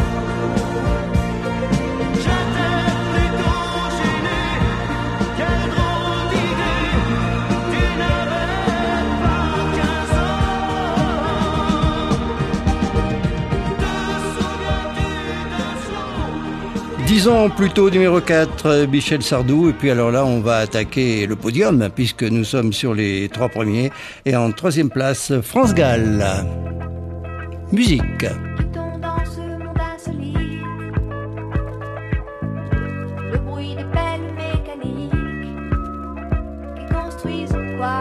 J'étais plutôt gêné, quelle drôle d'idée, tu n'avais pas quinze ans. Dix ans plus tôt, numéro quatre, Michel Sardou. Et puis alors là, on va attaquer le podium, puisque nous sommes sur les trois premiers. Et en troisième place, France Gall. Musique. Quittons dans ce monde insolite le bruit des pelles mécaniques qui construisent quoi?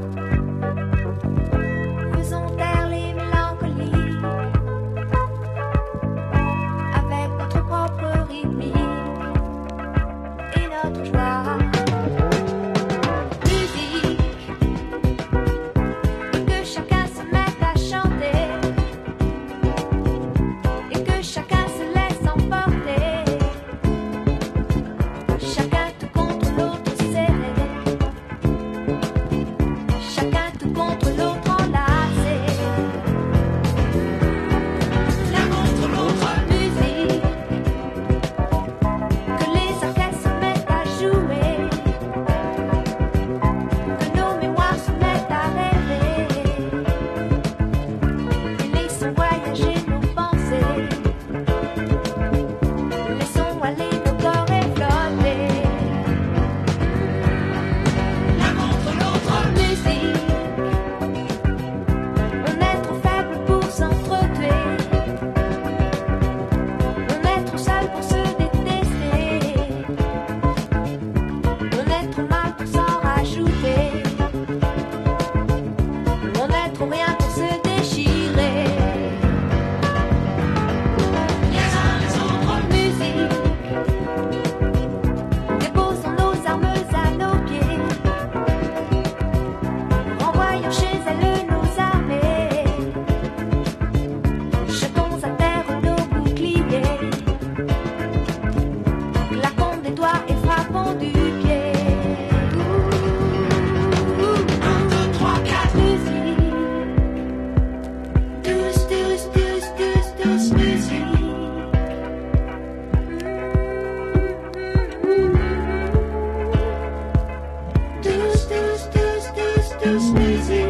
Faisons taire les mélancolies avec notre propre rythmique et notre joie. Musique, et que chacun se mette à chanter. Et que chacun se laisse emporter. Chacun tout contre l'autre serré. douce musique.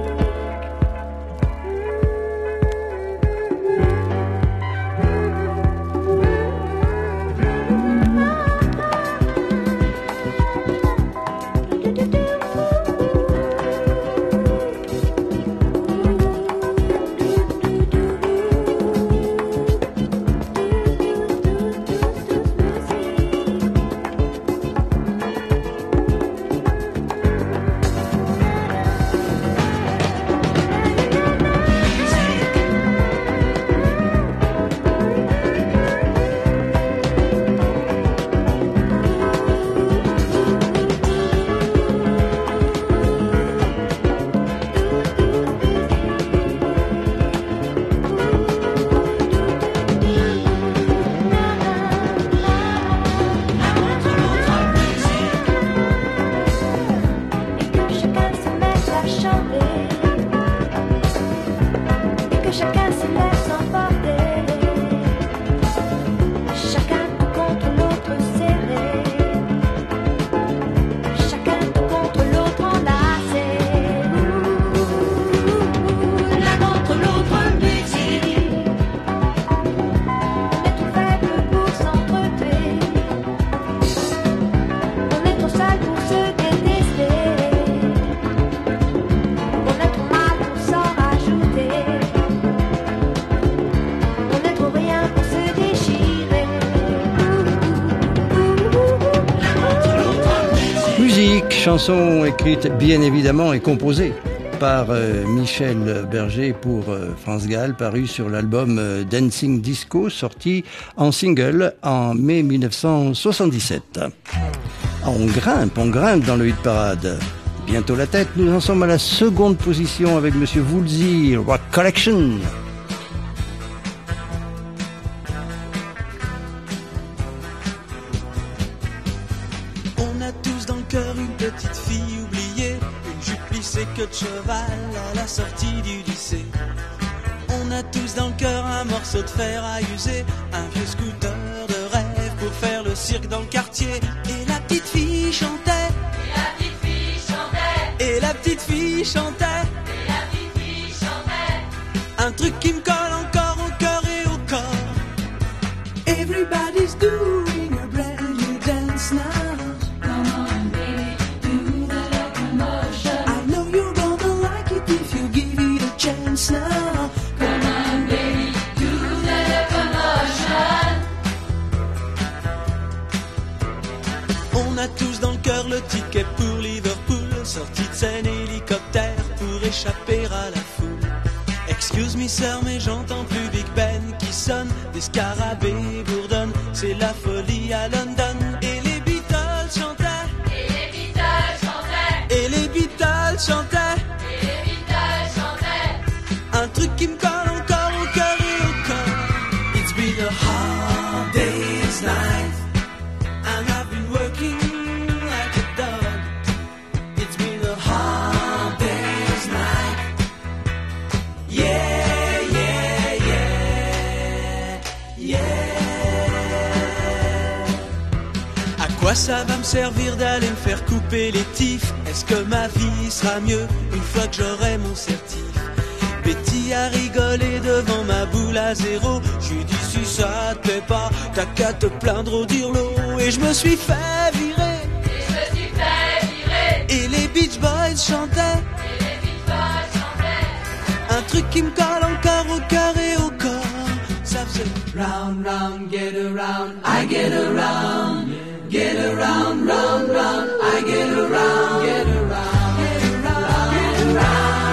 Chanson écrite bien évidemment et composée par euh, Michel Berger pour euh, France Gall, paru sur l'album euh, Dancing Disco, sorti en single en mai mille neuf cent soixante-dix-sept. On grimpe, on grimpe dans le hit parade. Bientôt la tête, nous en sommes à la seconde position avec Monsieur Woolsey, Rock Collection. Que de cheval à la sortie du lycée. On a tous dans le cœur un morceau de fer à user, un vieux scooter de rêve pour faire le cirque dans le quartier. Et la petite fille chantait, et la petite fille chantait, et la petite fille chantait, et la petite fille chantait. Un truc qui me colle encore au cœur et au corps. Everybody's doing a brand new dance now. Now. Come on, baby, do the commotion. On a tous dans le cœur le ticket pour Liverpool, sortie de scène hélicoptère pour échapper à la foule. Excuse me sir, mais j'entends plus Big Ben qui sonne, des scarabées bourdonnent, c'est la folie à London. Et les Beatles chantaient, et les Beatles chantaient, et les Beatles chantaient. Un truc qui me colle encore au cœur et au corps. It's been a hard day's night, and I've been working like a dog. It's been a hard day's night. Yeah, yeah, yeah, yeah. À quoi ça va me servir d'aller me faire couper les tifs? Est-ce que ma vie sera mieux une fois que j'aurai mon certif? Betty a rigolé devant ma boule à zéro. J'ai dit si ça te plaît pas, t'as qu'à te plaindre au dirlo. Et je me suis fait virer, et je me suis fait virer. Et les Beach Boys chantaient, et les Beach Boys chantaient. Un truc qui me colle encore au cœur et au corps. Ça faisait round, round, get around, I get around. Get around, round, round, I get around. Get around, get around, get around.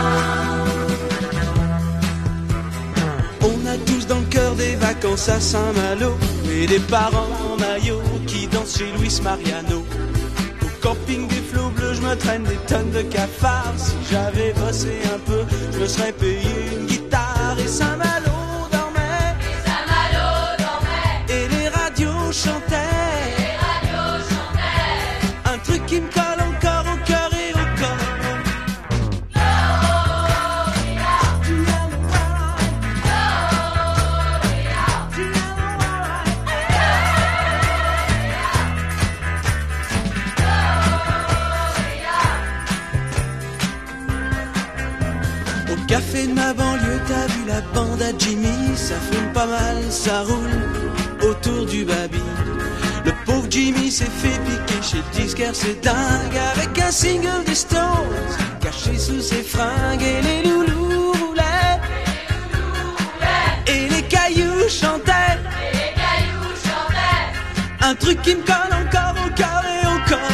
Tous dans le cœur des vacances à Saint-Malo et des parents en maillot qui dansent chez Luis Mariano. Au camping des flots bleus, je me traîne des tonnes de cafards. Si j'avais bossé un peu, je me serais payé une guitare. Et Saint-Malo dormait, et Saint-Malo dormait, et les radios chantaient, et les radios chantaient. Un truc qui me colle encore au cœur et au corps. café de ma banlieue, t'as vu la bande à Jimmy, ça fume pas mal, ça roule autour du baby. Le pauvre Jimmy s'est fait piquer chez le disquaire, c'est dingue, avec un single des Stones caché sous ses fringues, et les loulous roulaient, et les cailloux chantaient, un truc qui me colle encore au cœur et au corps.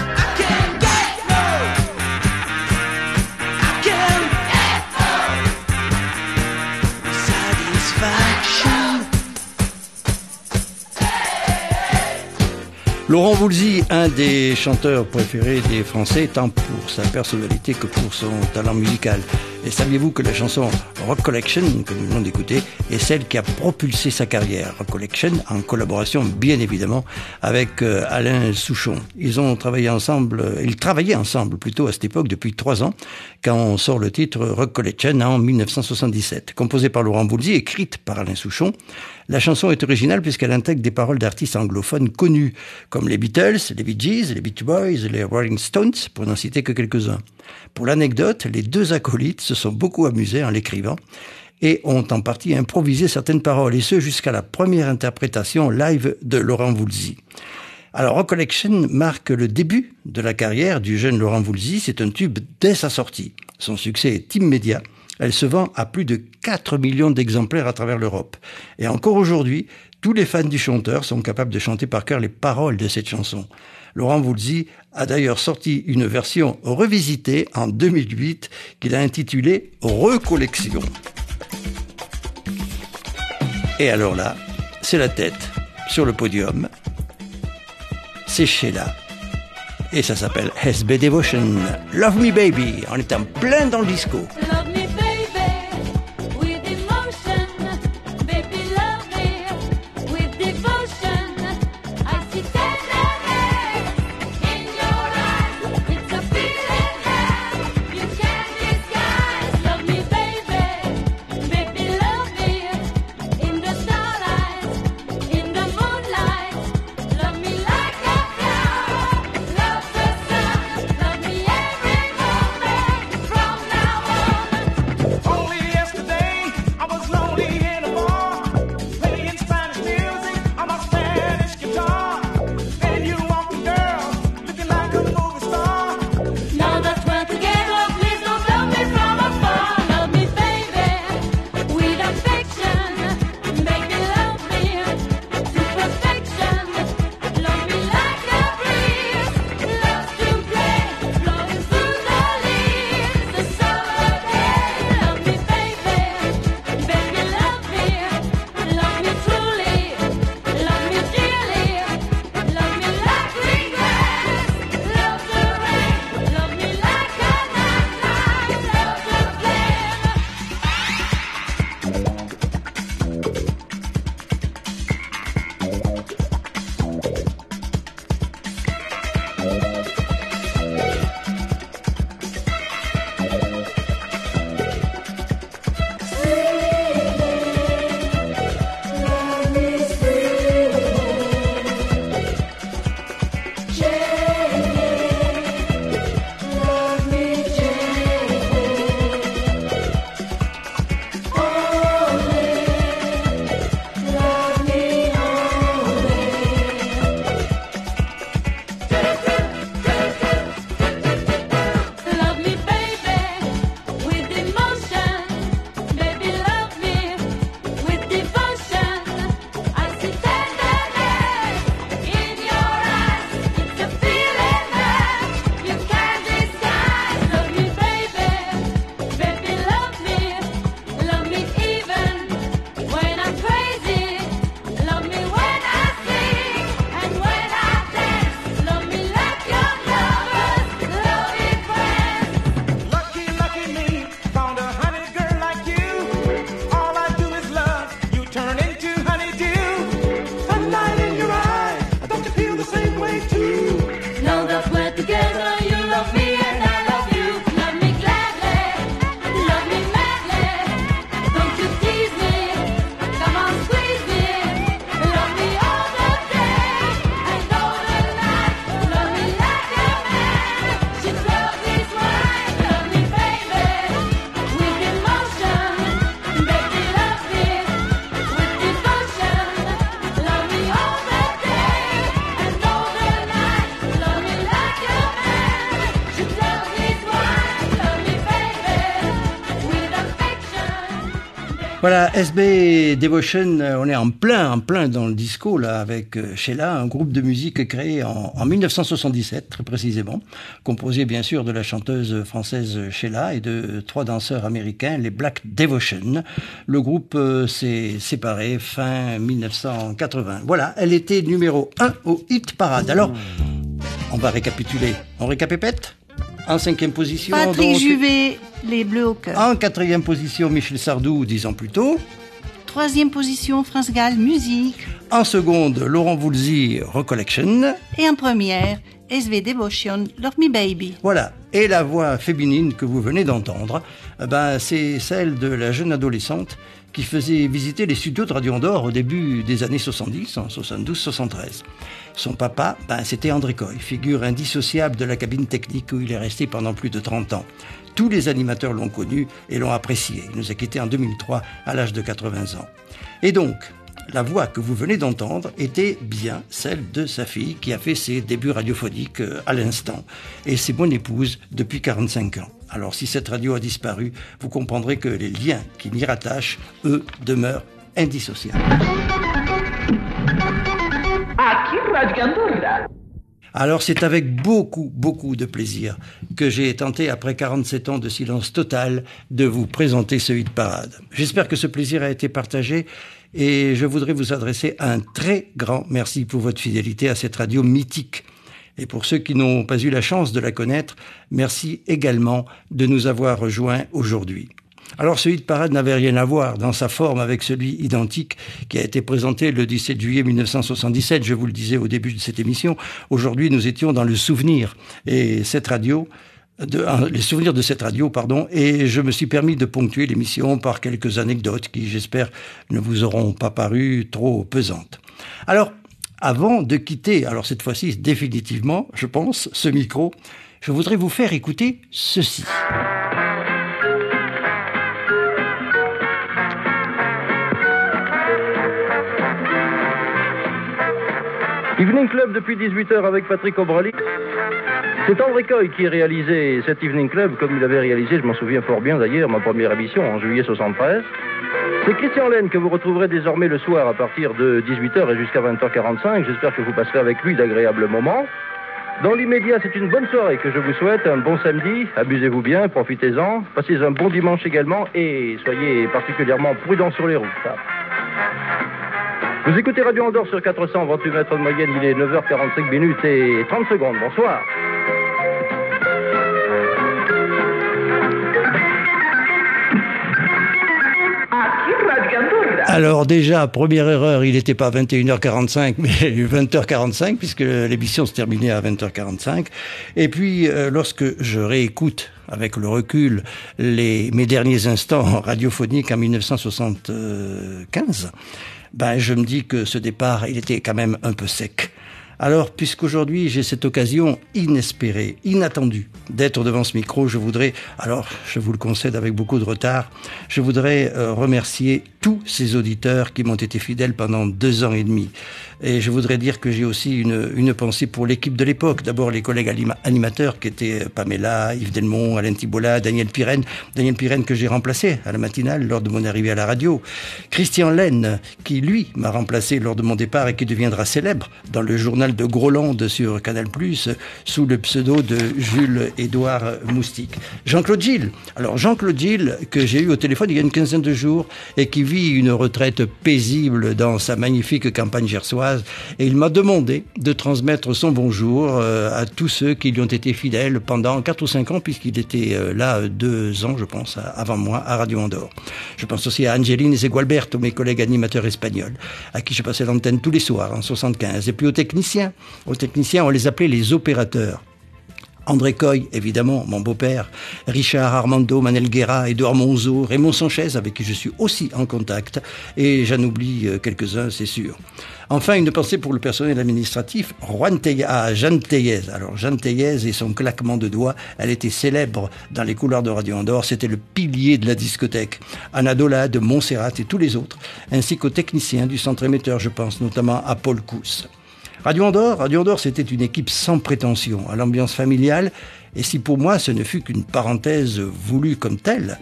Laurent Voulzy, un des chanteurs préférés des Français, tant pour sa personnalité que pour son talent musical. Et saviez-vous que la chanson Rock Collection, que nous venons d'écouter, est celle qui a propulsé sa carrière? Rock Collection, en collaboration, bien évidemment, avec euh, Alain Souchon. Ils ont travaillé ensemble, euh, ils travaillaient ensemble plutôt à cette époque depuis trois ans, quand on sort le titre Rock Collection en mille neuf cent soixante-dix-sept. Composée par Laurent Voulzy, écrite par Alain Souchon, la chanson est originale puisqu'elle intègre des paroles d'artistes anglophones connus, comme les Beatles, les Bee Gees, les Beach Boys, les Rolling Stones, pour n'en citer que quelques-uns. Pour l'anecdote, les deux acolytes se sont beaucoup amusés en l'écrivant et ont en partie improvisé certaines paroles, et ce jusqu'à la première interprétation live de Laurent Voulzy. Alors, Rock Collection marque le début de la carrière du jeune Laurent Voulzy. C'est un tube dès sa sortie. Son succès est immédiat. Elle se vend à plus de quatre millions d'exemplaires à travers l'Europe. Et encore aujourd'hui, tous les fans du chanteur sont capables de chanter par cœur les paroles de cette chanson. Laurent Voulzy a d'ailleurs sorti une version revisitée en deux mille huit qu'il a intitulée Recollection. Et alors là, c'est la tête sur le podium. C'est Sheila. Et ça s'appelle S B Devotion. Love Me Baby. On est en plein dans le disco. Love me baby, with emotion. Baby, love me, with devotion. I see tenderness in your eyes. It's a feeling that you can't disguise. Love me baby, baby, love me. In the starlight, in the moonlight. Love me like a flower, love the sun. Love me every moment from now on. Voilà, S B Devotion, on est en plein, en plein dans le disco là avec Sheila, un groupe de musique créé en, en mille neuf cent soixante-dix-sept très précisément, composé bien sûr de la chanteuse française Sheila et de trois danseurs américains, les Black Devotion. Le groupe euh, s'est séparé fin mille neuf cent quatre-vingts. Voilà, elle était numéro un au hit parade. Alors, on va récapituler. On récapépète ? En cinquième position, Patrick donc, Juvet, Les Bleus au cœur. En quatrième position, Michel Sardou, dix ans plus tôt. Troisième position, France Gall, Musique. En seconde, Laurent Voulzy, Recollection. Et en première, S V Devotion, Love Me Baby. Voilà. Et la voix féminine que vous venez d'entendre, ben, c'est celle de la jeune adolescente qui faisait visiter les studios de Radio Andorre au début des années soixante-dix, en soixante-douze soixante-treize. Son papa, ben, c'était André Coy, figure indissociable de la cabine technique où il est resté pendant plus de trente ans. Tous les animateurs l'ont connu et l'ont apprécié. Il nous a quittés en deux mille trois à l'âge de quatre-vingts ans. Et donc, la voix que vous venez d'entendre était bien celle de sa fille qui a fait ses débuts radiophoniques à l'instant. Et c'est mon épouse depuis quarante-cinq ans. Alors si cette radio a disparu, vous comprendrez que les liens qui m'y rattachent, eux, demeurent indissociables. Alors c'est avec beaucoup, beaucoup de plaisir que j'ai tenté, après quarante-sept ans de silence total, de vous présenter ce hit parade. J'espère que ce plaisir a été partagé et je voudrais vous adresser un très grand merci pour votre fidélité à cette radio mythique. Et pour ceux qui n'ont pas eu la chance de la connaître, merci également de nous avoir rejoints aujourd'hui. Alors ce hit parade n'avait rien à voir dans sa forme avec celui identique qui a été présenté le dix-sept juillet mille neuf cent soixante-dix-sept, je vous le disais au début de cette émission. Aujourd'hui, nous étions dans le souvenir et cette radio, de, euh, les souvenirs de cette radio, pardon, et je me suis permis de ponctuer l'émission par quelques anecdotes qui, j'espère, ne vous auront pas paru trop pesantes. Alors, avant de quitter, alors cette fois-ci définitivement, je pense, ce micro, je voudrais vous faire écouter ceci. Evening Club depuis dix-huit heures avec Patrick Obroli. C'est André Coy qui a réalisé cet Evening Club comme il avait réalisé, je m'en souviens fort bien d'ailleurs, ma première émission en juillet soixante-treize. C'est Christian Laine que vous retrouverez désormais le soir à partir de dix-huit heures et jusqu'à vingt heures quarante-cinq. J'espère que vous passerez avec lui d'agréables moments. Dans l'immédiat, c'est une bonne soirée que je vous souhaite, un bon samedi, amusez-vous bien, profitez-en, passez un bon dimanche également et soyez particulièrement prudents sur les routes. Vous écoutez Radio Andorre sur quatre cents vingt-huit mètres de moyenne, il est neuf heures quarante-cinq minutes et trente secondes. Bonsoir. Alors déjà, première erreur, il n'était pas vingt et une heures quarante-cinq, mais vingt heures quarante-cinq, puisque l'émission se terminait à vingt heures quarante-cinq. Et puis, euh, lorsque je réécoute, avec le recul, les, mes derniers instants radiophoniques en mille neuf cent soixante-quinze, ben, je me dis que ce départ, il était quand même un peu sec. Alors, puisqu'aujourd'hui j'ai cette occasion inespérée, inattendue, d'être devant ce micro, je voudrais, alors je vous le concède avec beaucoup de retard, je voudrais euh, remercier tous ces auditeurs qui m'ont été fidèles pendant deux ans et demi. Et je voudrais dire que j'ai aussi une, une pensée pour l'équipe de l'époque. D'abord les collègues anima- animateurs qui étaient Pamela, Yves Delmont, Alain Thibola, Daniel Pirenne, Daniel Pirenne que j'ai remplacé à la matinale lors de mon arrivée à la radio. Christian Laine, qui lui m'a remplacé lors de mon départ et qui deviendra célèbre dans le journal de Groland sur Canal plus, sous le pseudo de Jules-Édouard Moustique. Jean-Claude Gilles. Alors Jean-Claude Gilles, que j'ai eu au téléphone il y a une quinzaine de jours et qui vit une retraite paisible dans sa magnifique campagne gersoise, et il m'a demandé de transmettre son bonjour euh, à tous ceux qui lui ont été fidèles pendant quatre ou cinq ans, puisqu'il était euh, là deux ans, je pense, avant moi, à Radio Andorre. Je pense aussi à Angeline et Gualberto, mes collègues animateurs espagnols, à qui je passais l'antenne tous les soirs en soixante-quinze. Et puis aux techniciens. Aux techniciens, on les appelait les opérateurs. André Coy, évidemment, mon beau-père, Richard Armando, Manel Guerra, Edouard Monzo, Raymond Sanchez, avec qui je suis aussi en contact, et j'en oublie quelques-uns, c'est sûr. Enfin, une pensée pour le personnel administratif, Juan Tellez, ah, Jeanne Tellez. Alors, Jeanne Tellez et son claquement de doigts, elle était célèbre dans les couloirs de Radio Andorre, c'était le pilier de la discothèque. Anna Dola, de Montserrat et tous les autres, ainsi qu'aux techniciens du centre émetteur, je pense notamment à Paul Cousse. Radio Andorre, Radio Andorre, c'était une équipe sans prétention, à l'ambiance familiale, et si pour moi ce ne fut qu'une parenthèse voulue comme telle,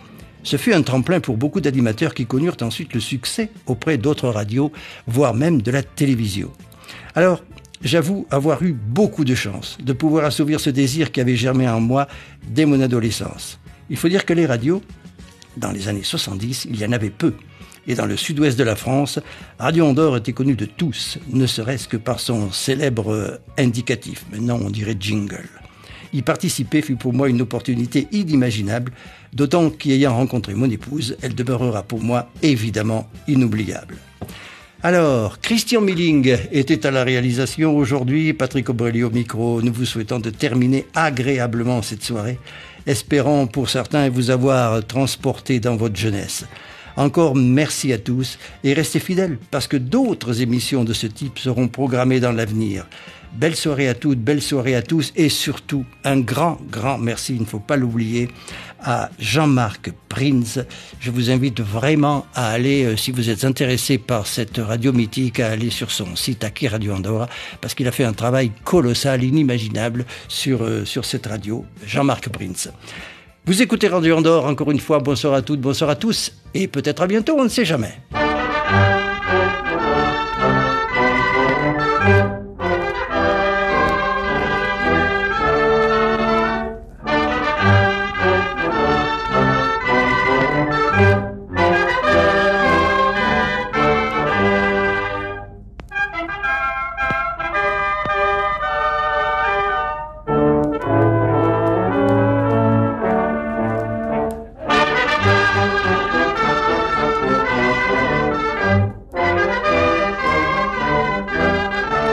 Ce fut un tremplin pour beaucoup d'animateurs qui connurent ensuite le succès auprès d'autres radios, voire même de la télévision. Alors, j'avoue avoir eu beaucoup de chance de pouvoir assouvir ce désir qui avait germé en moi dès mon adolescence. Il faut dire que les radios, dans les années soixante-dix, il y en avait peu. Et dans le sud-ouest de la France, Radio Andorre était connu de tous, ne serait-ce que par son célèbre indicatif. Maintenant, on dirait jingle. Y participer fut pour moi une opportunité inimaginable, d'autant qu'ayant rencontré mon épouse, elle demeurera pour moi évidemment inoubliable. Alors, Christian Milling était à la réalisation aujourd'hui, Patrick Obrelli au micro. Nous vous souhaitons de terminer agréablement cette soirée, espérant pour certains vous avoir transporté dans votre jeunesse. Encore merci à tous et restez fidèles parce que d'autres émissions de ce type seront programmées dans l'avenir. Belle soirée à toutes, belle soirée à tous et surtout un grand, grand merci, il ne faut pas l'oublier, à Jean-Marc Prince. Je vous invite vraiment à aller, euh, si vous êtes intéressé par cette radio mythique, à aller sur son site Aki Radio Andorra parce qu'il a fait un travail colossal, inimaginable sur, euh, sur cette radio, Jean-Marc Prince. Vous écoutez Radio Andorre, encore une fois, bonsoir à toutes, bonsoir à tous, et peut-être à bientôt, on ne sait jamais.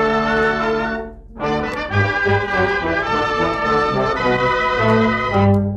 Thank you.